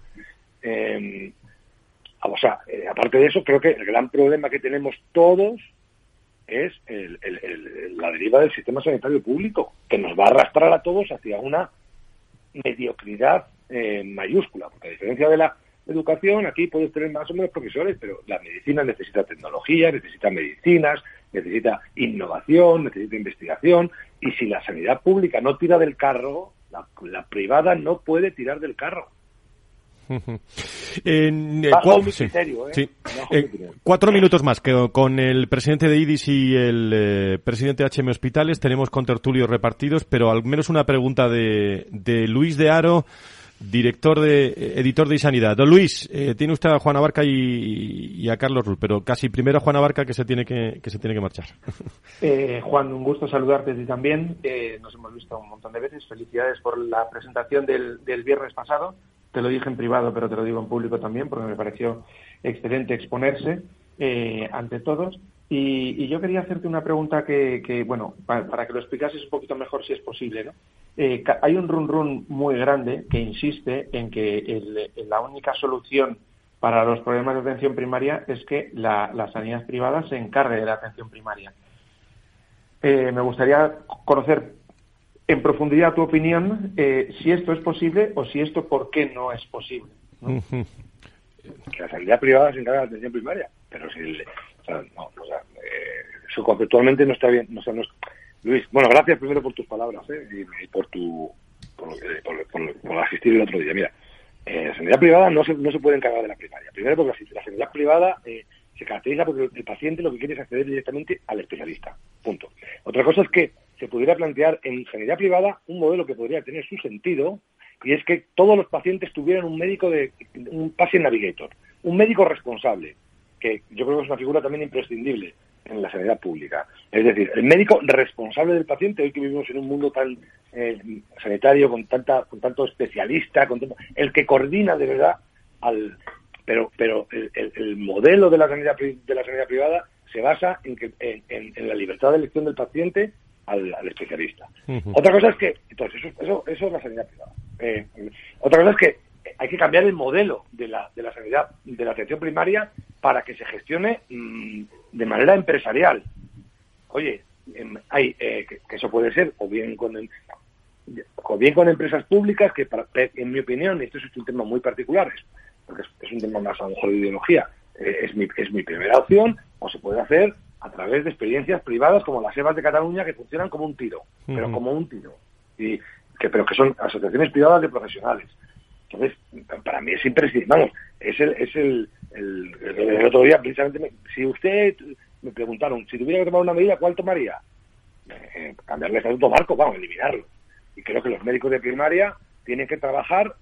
Eh, o sea, eh, aparte de eso, creo que el gran problema que tenemos todos es el, el, el, la deriva del sistema sanitario público, que nos va a arrastrar a todos hacia una mediocridad eh, mayúscula, porque a diferencia de la educación, aquí puedes tener más o menos profesores, pero la medicina necesita tecnología, necesita medicinas, necesita innovación, necesita investigación, y si la sanidad pública no tira del carro, la, la privada no puede tirar del carro. En, eh, Bajo cu- mi criterio, ¿eh? Sí. Eh, cuatro minutos más, que con el presidente de I D I S y el eh, presidente de H M Hospitales tenemos contertulios repartidos, pero al menos una pregunta de, de Luis de Haro, director de, eh, editor de iSanidad. Don Luis, eh, tiene usted a Juan Abarca y, y a Carlos Rull, pero casi primero a Juan Abarca, que se tiene que, que se tiene que marchar. Eh, Juan, un gusto saludarte a ti también. Eh, nos hemos visto un montón de veces. Felicidades por la presentación del, del viernes pasado. Te lo dije en privado, pero te lo digo en público también, porque me pareció excelente exponerse eh, ante todos. Y, y yo quería hacerte una pregunta que, que bueno, para, para que lo explicases un poquito mejor, si es posible, ¿no? Eh, hay un run run muy grande que insiste en que el, la única solución para los problemas de atención primaria es que la, la sanidad privada se encargue de la atención primaria. Eh, me gustaría conocer en profundidad tu opinión, eh, si esto es posible o si esto por qué no es posible, ¿no? Uh-huh. Que la sanidad privada se encarga de la atención primaria, pero si el, o sea, no, o sea, eh, eso conceptualmente no está bien. No, o sea, no es, Luis, bueno, gracias primero por tus palabras, ¿eh? y, y por tu por, por, por, por asistir el otro día. Mira, eh, la sanidad privada no se, no se puede encargar de la primaria. Primero porque la, la sanidad privada eh, se caracteriza porque el paciente lo que quiere es acceder directamente al especialista. Punto. Otra cosa es que se pudiera plantear en sanidad privada un modelo que podría tener su sentido, y es que todos los pacientes tuvieran un médico de un patient navigator, un médico responsable, que yo creo que es una figura también imprescindible en la sanidad pública. Es decir, el médico responsable del paciente, hoy que vivimos en un mundo tan eh, sanitario, con tanta con tanto especialista, con tanto, el que coordina de verdad al... Pero pero el, el, el modelo de la sanidad de la sanidad privada se basa en, que, en, en, en la libertad de elección del paciente al, al especialista. Uh-huh. Otra cosa es que, entonces, eso, eso, eso es la sanidad privada. Eh, otra cosa es que hay que cambiar el modelo de la, de la sanidad, de la atención primaria, para que se gestione mmm, de manera empresarial. Oye, eh, hay eh, que, que eso puede ser o bien con o bien con empresas públicas, que para, en mi opinión, esto es un tema muy particular, porque es, es un tema más a lo mejor de ideología, eh, es mi es mi primera opción, o se puede hacer a través de experiencias privadas como las E V As de Cataluña, que funcionan como un tiro, uh-huh. pero como un tiro, y que pero que son asociaciones privadas de profesionales. Entonces, para mí es imprescindible. Vamos, es el, es el, el, el, el otro día, precisamente, me, si usted, me preguntaron, si tuviera que tomar una medida, ¿cuál tomaría? Eh, cambiarle el estatuto marco, vamos, eliminarlo. Y creo que los médicos de primaria tienen que trabajar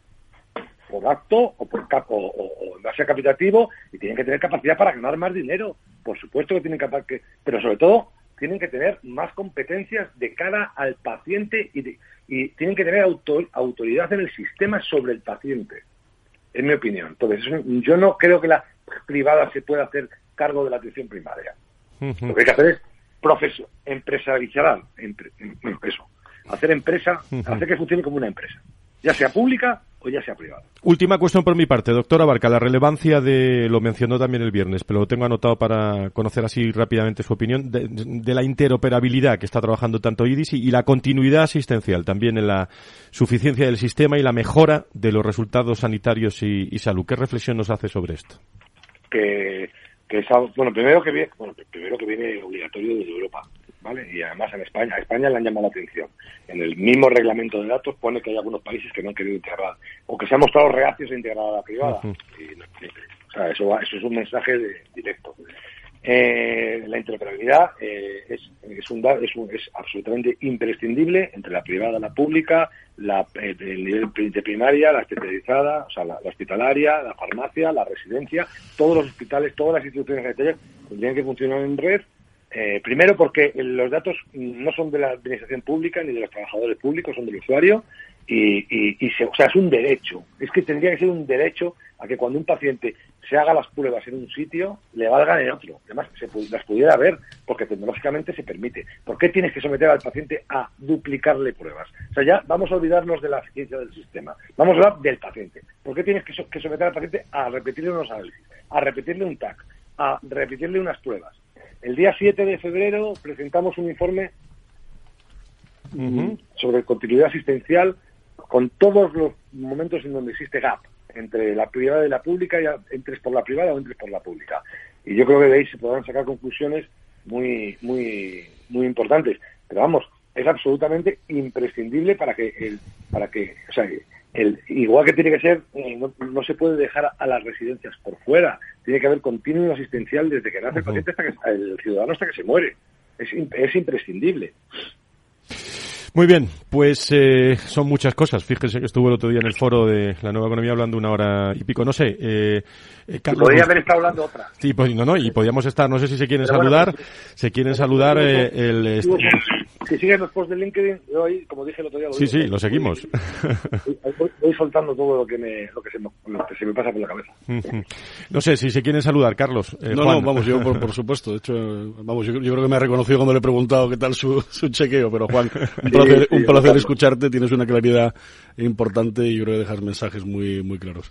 por acto o por cap, o, o, o en base a capitativo, y tienen que tener capacidad para ganar más dinero. Por supuesto que tienen capacidad, que, pero sobre todo tienen que tener más competencias de cara al paciente y, de, y tienen que tener autor, autoridad en el sistema sobre el paciente, en mi opinión. Entonces, yo no creo que la privada se pueda hacer cargo de la atención primaria. Uh-huh. Lo que hay que hacer es profesio, empresarial, empre, bueno, eso, hacer empresa, uh-huh. hacer que funcione como una empresa, ya sea pública o ya sea privada. Última cuestión por mi parte, doctor Abarca, la relevancia de, lo mencionó también el viernes, pero lo tengo anotado para conocer así rápidamente su opinión, de, de la interoperabilidad que está trabajando tanto I D I S y, y la continuidad asistencial, también en la suficiencia del sistema y la mejora de los resultados sanitarios y, y salud. ¿Qué reflexión nos hace sobre esto? Que, que es algo, bueno, primero que viene, bueno, primero que viene obligatorio desde Europa, ¿vale? Y además en España, a España le han llamado la atención. En el mismo reglamento de datos pone que hay algunos países que no han querido integrar, o que se han mostrado reacios a integrar a la privada. Uh-huh. Y, o sea, eso, va, eso es un mensaje de, directo. Eh, la interoperabilidad eh, es, es, un, es, un, es absolutamente imprescindible entre la privada y la pública, la, eh, el nivel de primaria, la especializada, o sea, la, la hospitalaria, la farmacia, la residencia, todos los hospitales, todas las instituciones sanitarias tendrían que funcionar en red. Eh, primero porque los datos no son de la administración pública ni de los trabajadores públicos, son del usuario y, y, y se, o sea, es un derecho. Es que tendría que ser un derecho a que cuando un paciente se haga las pruebas en un sitio, le valgan en otro. Además, se las pudiera ver porque tecnológicamente se permite. ¿Por qué tienes que someter al paciente a duplicarle pruebas? O sea, ya vamos a olvidarnos de la ciencia del sistema. Vamos a hablar del paciente. ¿Por qué tienes que, so- que someter al paciente a repetirle unos análisis, a repetirle un T A C, a repetirle unas pruebas? El día siete de febrero presentamos un informe uh-huh. sobre continuidad asistencial con todos los momentos en donde existe gap entre la privada y la pública, ya entres por la privada o entres por la pública. Y yo creo que de ahí se podrán sacar conclusiones muy muy muy importantes. Pero vamos, es absolutamente imprescindible para que el, para que, o sea, el, igual que tiene que ser, eh, no, no se puede dejar a las residencias por fuera. Tiene que haber continuo asistencial desde que nace el paciente hasta que el ciudadano hasta que se muere. Es, es imprescindible. Muy bien, pues eh, son muchas cosas. Fíjense que estuve el otro día en el foro de la nueva economía hablando una hora y pico. No sé, eh, eh, Carlos. Podría haber estado hablando otra. Sí, pues no, no, y podíamos estar, no sé si se quieren Pero saludar, bueno, pues, se quieren saludar eh, el... Este... Si siguen los posts de LinkedIn, yo ahí, como dije el otro día... Lo sí, digo, sí, lo seguimos. Voy, voy, voy soltando todo lo que me lo que se me, lo que se me pasa por la cabeza. No sé, si se quieren saludar, Carlos. Eh, no, Juan. no, vamos, yo por, por supuesto. De hecho, vamos, yo, yo creo que me ha reconocido cuando le he preguntado qué tal su, su chequeo, pero Juan, un placer, sí, sí, un placer escucharte, tienes una claridad importante y yo creo que dejas mensajes muy, muy claros.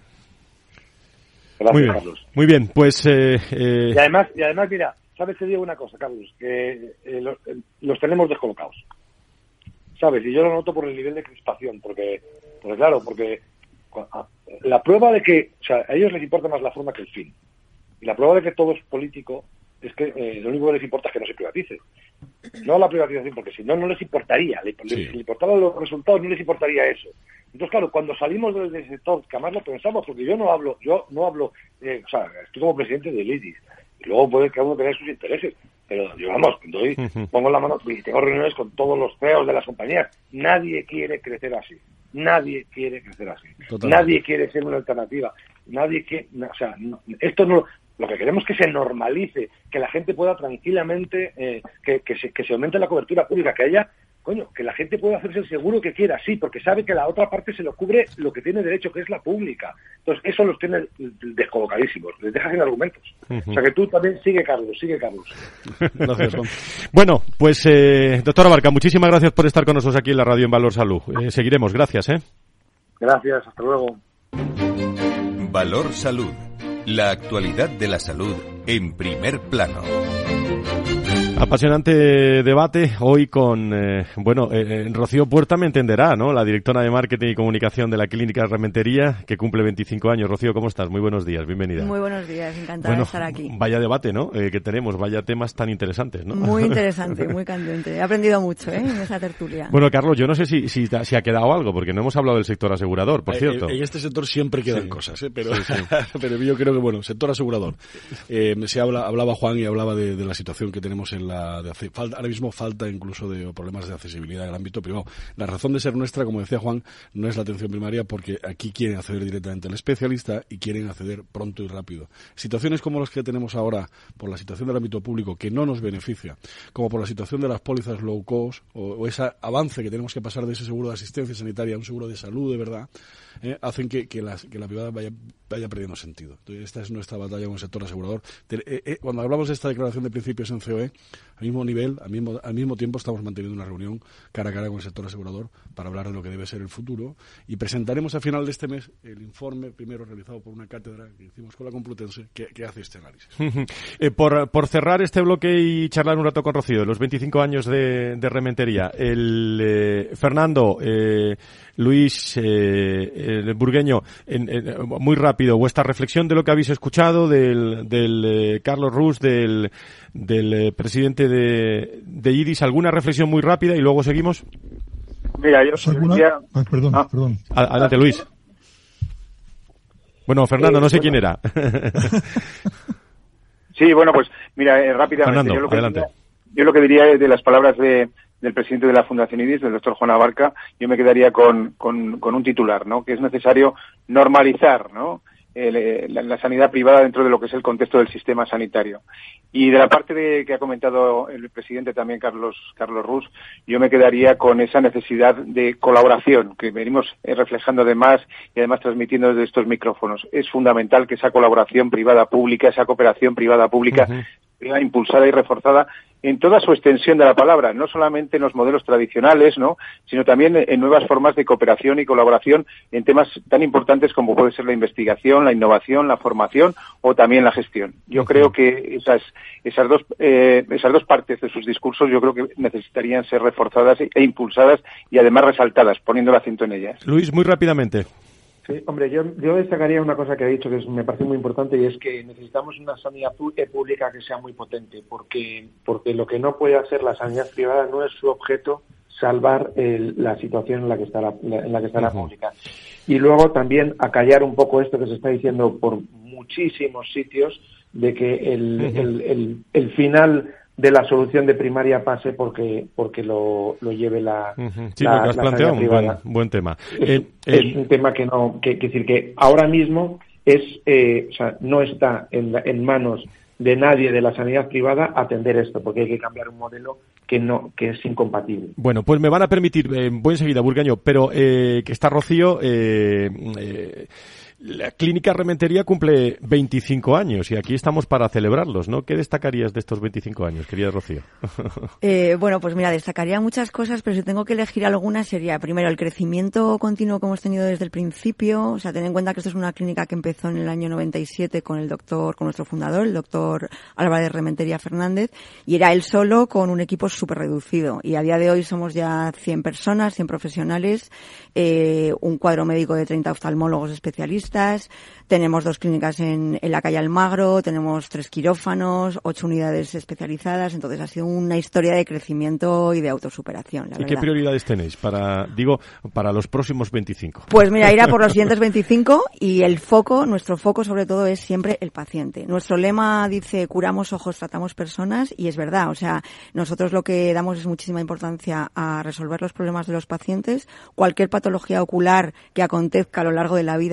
Gracias, muy bien, Carlos. Muy bien, pues... Eh, eh... Y además, y además, mira, ¿sabes? Te digo una cosa, Carlos, que eh, los, eh, los tenemos descolocados. ¿Sabes? Y yo lo noto por el nivel de crispación, porque, porque claro, porque la prueba de que, o sea, a ellos les importa más la forma que el fin. Y la prueba de que todo es político es que eh, lo único que les importa es que no se privatice. No la privatización, porque si no, no les importaría. Le, sí. Si les importaran los resultados, no les importaría eso. Entonces, claro, cuando salimos del sector, que además lo pensamos, porque yo no hablo, yo no hablo, eh, o sea, estoy como presidente del I D I S, y luego puede cada uno tener sus intereses, pero yo, vamos, doy, uh-huh. pongo la mano y tengo reuniones con todos los C E Os de las compañías. Nadie quiere crecer así. Nadie quiere crecer así. Totalmente. Nadie quiere ser una alternativa. Nadie quiere, o sea, no, esto no, Lo que queremos es que se normalice, que la gente pueda tranquilamente, eh, que, que, se, que se aumente la cobertura pública, que haya, coño, que la gente pueda hacerse el seguro que quiera, sí, porque sabe que la otra parte se lo cubre lo que tiene derecho, que es la pública. Entonces, eso los tiene descolocadísimos, les deja sin argumentos. Uh-huh. O sea que tú también sigue, Carlos, sigue, Carlos. Gracias, Juan. Bueno, pues, eh, doctora Barca, muchísimas gracias por estar con nosotros aquí en la radio en Valor Salud. Eh, seguiremos, gracias, ¿eh? Gracias, hasta luego. Valor Salud. La actualidad de la salud en primer plano. Apasionante debate hoy con, eh, bueno, eh, Rocío Puerta me entenderá, ¿no? La directora de Marketing y Comunicación de la Clínica Rementería, que cumple veinticinco años. Rocío, ¿cómo estás? Muy buenos días, bienvenida. Muy buenos días, encantada bueno, de estar aquí. Vaya debate, ¿no? Eh, que tenemos, vaya temas tan interesantes, ¿no? Muy interesante, muy candente. He aprendido mucho, ¿eh? En esa tertulia. Bueno, Carlos, yo no sé si, si, si ha quedado algo, porque no hemos hablado del sector asegurador, por cierto. En, en este sector siempre quedan sí. cosas, ¿eh? Pero, sí, sí. pero yo creo que, bueno, sector asegurador. Eh, se habla, hablaba Juan y hablaba de, de la situación que tenemos en la... De, falta, ahora mismo falta incluso de problemas de accesibilidad en el ámbito privado. La razón de ser nuestra, como decía Juan, no es la atención primaria, porque aquí quieren acceder directamente al especialista y quieren acceder pronto y rápido. Situaciones como las que tenemos ahora, por la situación del ámbito público, que no nos beneficia, como por la situación de las pólizas low cost, o, o ese avance que tenemos que pasar de ese seguro de asistencia sanitaria a un seguro de salud de verdad, eh, hacen que, que, las, que la privada vaya, vaya perdiendo sentido. Entonces, esta es nuestra batalla con el sector asegurador. Eh, eh, cuando hablamos de esta declaración de principios en C O E, al mismo nivel, al mismo, al mismo tiempo estamos manteniendo una reunión cara a cara con el sector asegurador para hablar de lo que debe ser el futuro, y presentaremos a final de este mes el informe primero realizado por una cátedra que hicimos con la Complutense que, que hace este análisis. eh, por, por cerrar este bloque y charlar un rato con Rocío, los veinticinco años de, de Rementería, el eh, Fernando, eh, Luis, eh, el burgueño, en, en, muy rápido, vuestra reflexión de lo que habéis escuchado del, del eh, Carlos Rus, del, del eh, presidente de, de I D I S, alguna reflexión muy rápida y luego seguimos. Mira, yo ¿Alguna? ya... Ay, perdón, ah. perdón. Adelante, Luis. Bueno, Fernando, eh, no sé bueno. quién era. Sí, bueno, pues mira, eh, rápidamente. Fernando, yo lo que adelante. Diría, yo lo que diría de las palabras de del presidente de la Fundación I D I S, del doctor Juan Abarca, yo me quedaría con, con, con un titular, ¿no? Que es necesario normalizar, ¿no? El, la, la sanidad privada dentro de lo que es el contexto del sistema sanitario. Y de la parte de, que ha comentado el presidente también, Carlos Carlos Rus, yo me quedaría con esa necesidad de colaboración que venimos reflejando además y además transmitiendo desde estos micrófonos. Es fundamental que esa colaboración privada-pública, esa cooperación privada-pública, uh-huh. sea impulsada y reforzada en toda su extensión de la palabra, no solamente en los modelos tradicionales, ¿no?, sino también en nuevas formas de cooperación y colaboración en temas tan importantes como puede ser la investigación, la innovación, la formación o también la gestión. Yo uh-huh. creo que esas esas dos eh, esas dos partes de sus discursos yo creo que necesitarían ser reforzadas e impulsadas y además resaltadas, poniendo el acento en ellas. Luis, muy rápidamente. Sí, hombre, yo, yo destacaría una cosa que ha dicho que es, me parece muy importante, y es que necesitamos una sanidad pública que sea muy potente, porque porque lo que no puede hacer la sanidad privada no es su objeto salvar el, la situación en la que está la, en la que está uh-huh. la pública. Y luego también acallar un poco esto que se está diciendo por muchísimos sitios de que el, uh-huh. el, el, el final de la solución de primaria pase porque porque lo, lo lleve la uh-huh. Sí, la, porque has planteado un buen, buen tema. Es, el, el... es un tema que no que, que decir que ahora mismo es eh, o sea, no está en, la, en manos de nadie de la sanidad privada atender esto, porque hay que cambiar un modelo que no que es incompatible. Bueno, pues me van a permitir, eh, voy enseguida, Burgaño, pero eh, que está Rocío, eh, eh, la Clínica Rementería cumple veinticinco años y aquí estamos para celebrarlos, ¿no? ¿Qué destacarías de estos veinticinco años, querida Rocío? Eh, bueno, pues mira, destacaría muchas cosas, pero si tengo que elegir alguna sería, primero, el crecimiento continuo que hemos tenido desde el principio. O sea, ten en cuenta que esto es una clínica que empezó en el año noventa y siete con el doctor, con nuestro fundador, el doctor Álvarez Rementería Fernández, y era él solo con un equipo súper reducido. Y a día de hoy somos ya cien personas, cien profesionales, eh, un cuadro médico de treinta oftalmólogos especialistas. Tenemos dos clínicas en, en la calle Almagro, tenemos tres quirófanos, ocho unidades especializadas, entonces ha sido una historia de crecimiento y de autosuperación, la ¿Y verdad. qué prioridades tenéis para, digo, para los próximos veinticinco? Pues mira, ir a por los siguientes veinticinco, y el foco, nuestro foco sobre todo es siempre el paciente. Nuestro lema dice curamos ojos, tratamos personas, y es verdad, o sea, nosotros lo que damos es muchísima importancia a resolver los problemas de los pacientes. Cualquier patología ocular que acontezca a lo largo de la vida, desde la infancia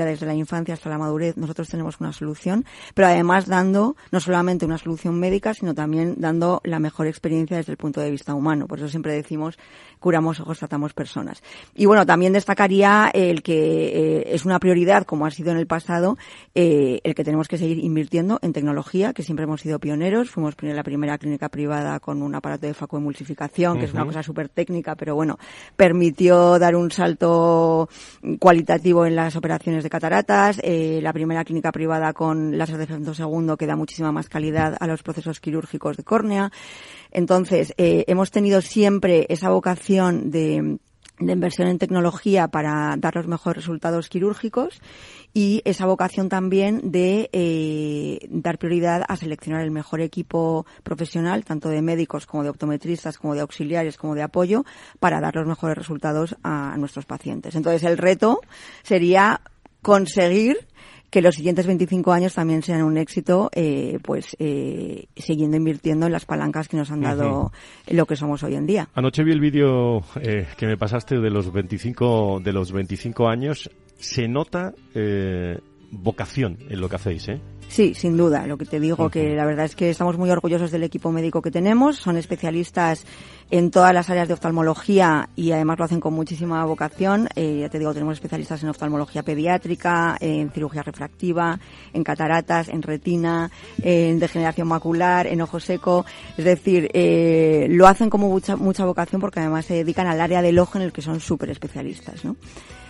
infancia hasta la madurez, nosotros tenemos una solución, pero además dando no solamente una solución médica, sino también dando la mejor experiencia desde el punto de vista humano. Por eso siempre decimos, curamos ojos, tratamos personas. Y bueno, también destacaría el que eh, es una prioridad, como ha sido en el pasado, eh, el que tenemos que seguir invirtiendo en tecnología, que siempre hemos sido pioneros. Fuimos la primera clínica privada con un aparato de facoemulsificación, que uh-huh. es una cosa súper técnica, pero bueno, permitió dar un salto cualitativo en las operaciones de cataratas. Eh, la primera clínica privada con láser de femtosegundo, que da muchísima más calidad a los procesos quirúrgicos de córnea. Entonces, eh, hemos tenido siempre esa vocación de, de inversión en tecnología para dar los mejores resultados quirúrgicos y esa vocación también de eh, dar prioridad a seleccionar el mejor equipo profesional, tanto de médicos como de optometristas, como de auxiliares, como de apoyo, para dar los mejores resultados a, a nuestros pacientes. Entonces, el reto sería conseguir que los siguientes veinticinco años también sean un éxito, eh, pues eh, siguiendo invirtiendo en las palancas que nos han dado uh-huh. lo que somos hoy en día. Anoche vi el vídeo eh, que me pasaste de los veinticinco de los veinticinco años. Se nota eh, vocación en lo que hacéis, ¿eh? Sí, sin duda. Lo que te digo, uh-huh. que la verdad es que estamos muy orgullosos del equipo médico que tenemos. Son especialistas en todas las áreas de oftalmología y además lo hacen con muchísima vocación. Eh, ya te digo, tenemos especialistas en oftalmología pediátrica, en cirugía refractiva, en cataratas, en retina, en degeneración macular, en ojo seco. Es decir, eh, lo hacen con mucha, mucha vocación porque además se dedican al área del ojo en el que son súper especialistas, ¿no?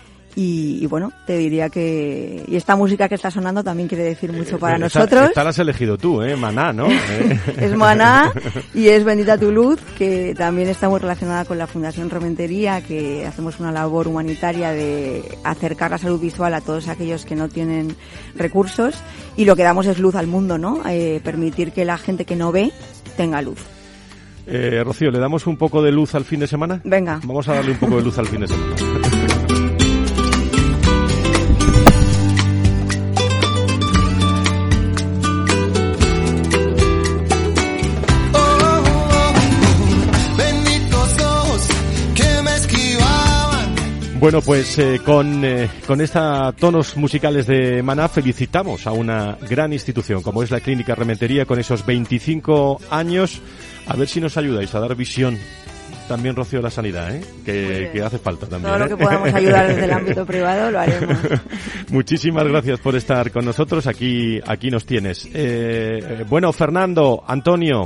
Y, y bueno, te diría que y esta música que está sonando también quiere decir mucho para eh, nosotros. Esta la has elegido tú, ¿eh? Maná, ¿no? Es Maná y es Bendita tu luz, que también está muy relacionada con la Fundación Rementería, que hacemos una labor humanitaria de acercar la salud visual a todos aquellos que no tienen recursos, y lo que damos es luz al mundo, ¿no? Eh, permitir que la gente que no ve tenga luz. Eh, Rocío, ¿le damos un poco de luz al fin de semana? Venga. Vamos a darle un poco de luz al fin de semana. Bueno, pues eh, con, eh, con estos tonos musicales de Maná felicitamos a una gran institución como es la Clínica Rementería, con esos veinticinco años. A ver si nos ayudáis a dar visión también, Rocío, a la sanidad, ¿eh? Que, que hace falta también. Todo ¿eh? lo que podamos ayudar desde el ámbito privado lo haremos. Muchísimas gracias por estar con nosotros. Aquí, aquí nos tienes. Eh, bueno, Fernando, Antonio,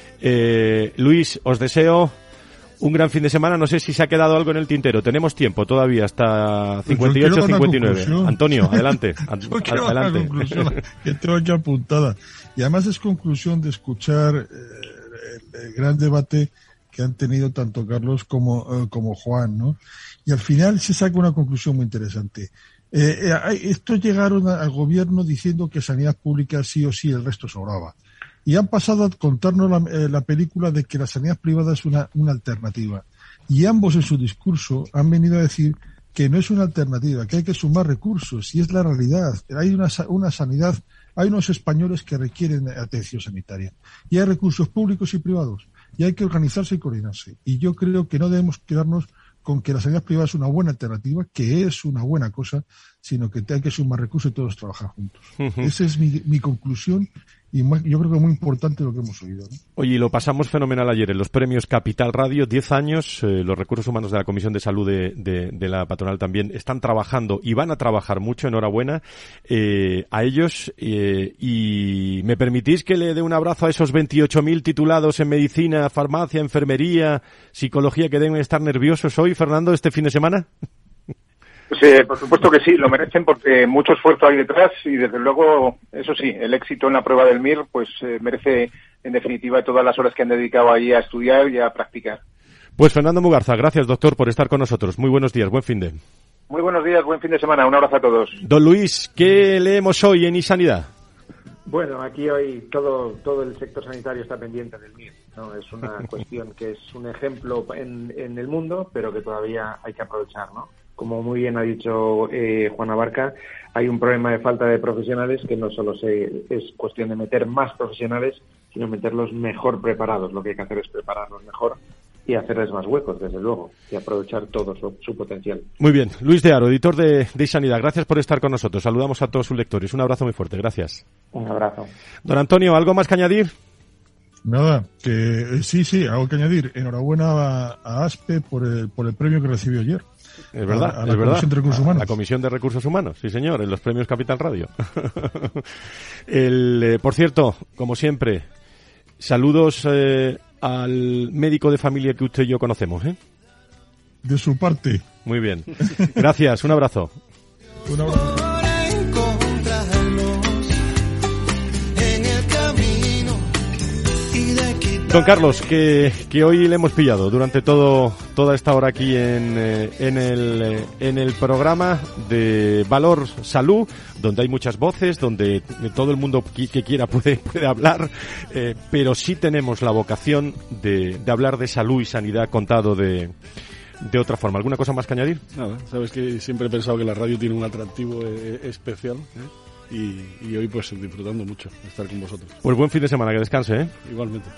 eh, Luis, os deseo un gran fin de semana. No sé si se ha quedado algo en el tintero. Tenemos tiempo todavía hasta cincuenta y ocho, cincuenta y nueve. Antonio, adelante. Yo quiero adelante. Una conclusión que tengo aquí apuntada. Y además es conclusión de escuchar eh, el, el gran debate que han tenido tanto Carlos como, eh, como Juan, ¿no? Y al final se saca una conclusión muy interesante. Eh, eh, estos llegaron al gobierno diciendo que sanidad pública sí o sí, el resto sobraba. Y han pasado a contarnos la, eh, la película de que la sanidad privada es una, una alternativa. Y ambos en su discurso han venido a decir que no es una alternativa, que hay que sumar recursos. Y es la realidad. Hay una, una sanidad, hay unos españoles que requieren atención sanitaria. Y hay recursos públicos y privados. Y hay que organizarse y coordinarse. Y yo creo que no debemos quedarnos con que la sanidad privada es una buena alternativa, que es una buena cosa, sino que hay que sumar recursos y todos trabajar juntos. Uh-huh. Esa es mi, mi conclusión. Y yo creo que es muy importante lo que hemos oído, ¿no? Oye, lo pasamos fenomenal ayer en los premios Capital Radio, diez años, eh, los recursos humanos de la Comisión de Salud de, de, de la patronal también están trabajando y van a trabajar mucho, enhorabuena eh, a ellos, eh, y me permitís que le dé un abrazo a esos veintiocho mil titulados en medicina, farmacia, enfermería, psicología, que deben estar nerviosos hoy, Fernando, este fin de semana. Pues eh, por supuesto que sí, lo merecen porque mucho esfuerzo hay detrás y desde luego, eso sí, el éxito en la prueba del M I R pues eh, merece en definitiva todas las horas que han dedicado ahí a estudiar y a practicar. Pues Fernando Mugarza, gracias doctor por estar con nosotros. Muy buenos días, buen fin de. Muy buenos días, buen fin de semana, un abrazo a todos. Don Luis, ¿qué leemos hoy en iSanidad? Bueno, aquí hoy todo todo el sector sanitario está pendiente del M I R, ¿no? Es una cuestión que es un ejemplo en, en el mundo, pero que todavía hay que aprovechar, ¿no? Como muy bien ha dicho eh, Juan Abarca, hay un problema de falta de profesionales que no solo se, es cuestión de meter más profesionales, sino meterlos mejor preparados. Lo que hay que hacer es prepararlos mejor y hacerles más huecos, desde luego, y aprovechar todo su, su potencial. Muy bien. Luis de Aro, editor de, de Sanidad, gracias por estar con nosotros. Saludamos a todos sus lectores. Un abrazo muy fuerte. Gracias. Un abrazo. Don Antonio, ¿algo más que añadir? Nada, que eh, sí, sí, algo que añadir. Enhorabuena a, a ASPE por el, por el premio que recibió ayer. Es verdad, a, a la es verdad. Comisión de Recursos Humanos. La Comisión de Recursos Humanos, sí señor, en los premios Capital Radio. el, eh, por cierto, como siempre, saludos eh, al médico de familia que usted y yo conocemos, ¿eh? De su parte. Muy bien. Gracias, un abrazo. Un abrazo. Don Carlos, que, que hoy le hemos pillado durante todo toda esta hora aquí en, eh, en, el, eh, en el programa de Valor Salud, donde hay muchas voces, donde todo el mundo que, que quiera puede, puede hablar, eh, pero sí tenemos la vocación de, de hablar de salud y sanidad contado de, de otra forma. ¿Alguna cosa más que añadir? Nada, sabes que siempre he pensado que la radio tiene un atractivo eh, especial, ¿eh? Y, y hoy pues disfrutando mucho de estar con vosotros. Pues buen fin de semana, que descanse, ¿eh? Igualmente.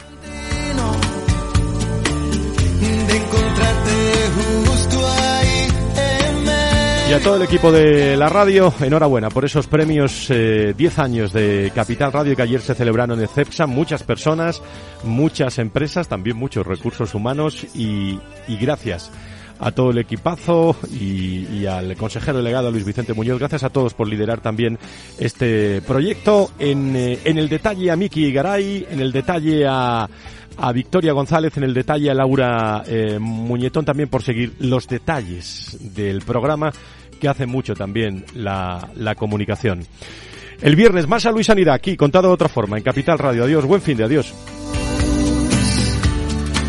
Y a todo el equipo de la radio, enhorabuena por esos premios eh, diez años de Capital Radio que ayer se celebraron en CEPSA. Muchas personas, muchas empresas, también muchos recursos humanos y, y gracias a todo el equipazo y, y al consejero delegado Luis Vicente Muñoz. Gracias a todos por liderar también este proyecto. En, eh, en el detalle a Miki Garay, en el detalle a, a Victoria González, en el detalle a Laura eh, Muñetón también por seguir los detalles del programa que hace mucho también la, la comunicación. El viernes más salud y sanidad aquí, contado de otra forma, en Capital Radio. Adiós, buen fin de adiós.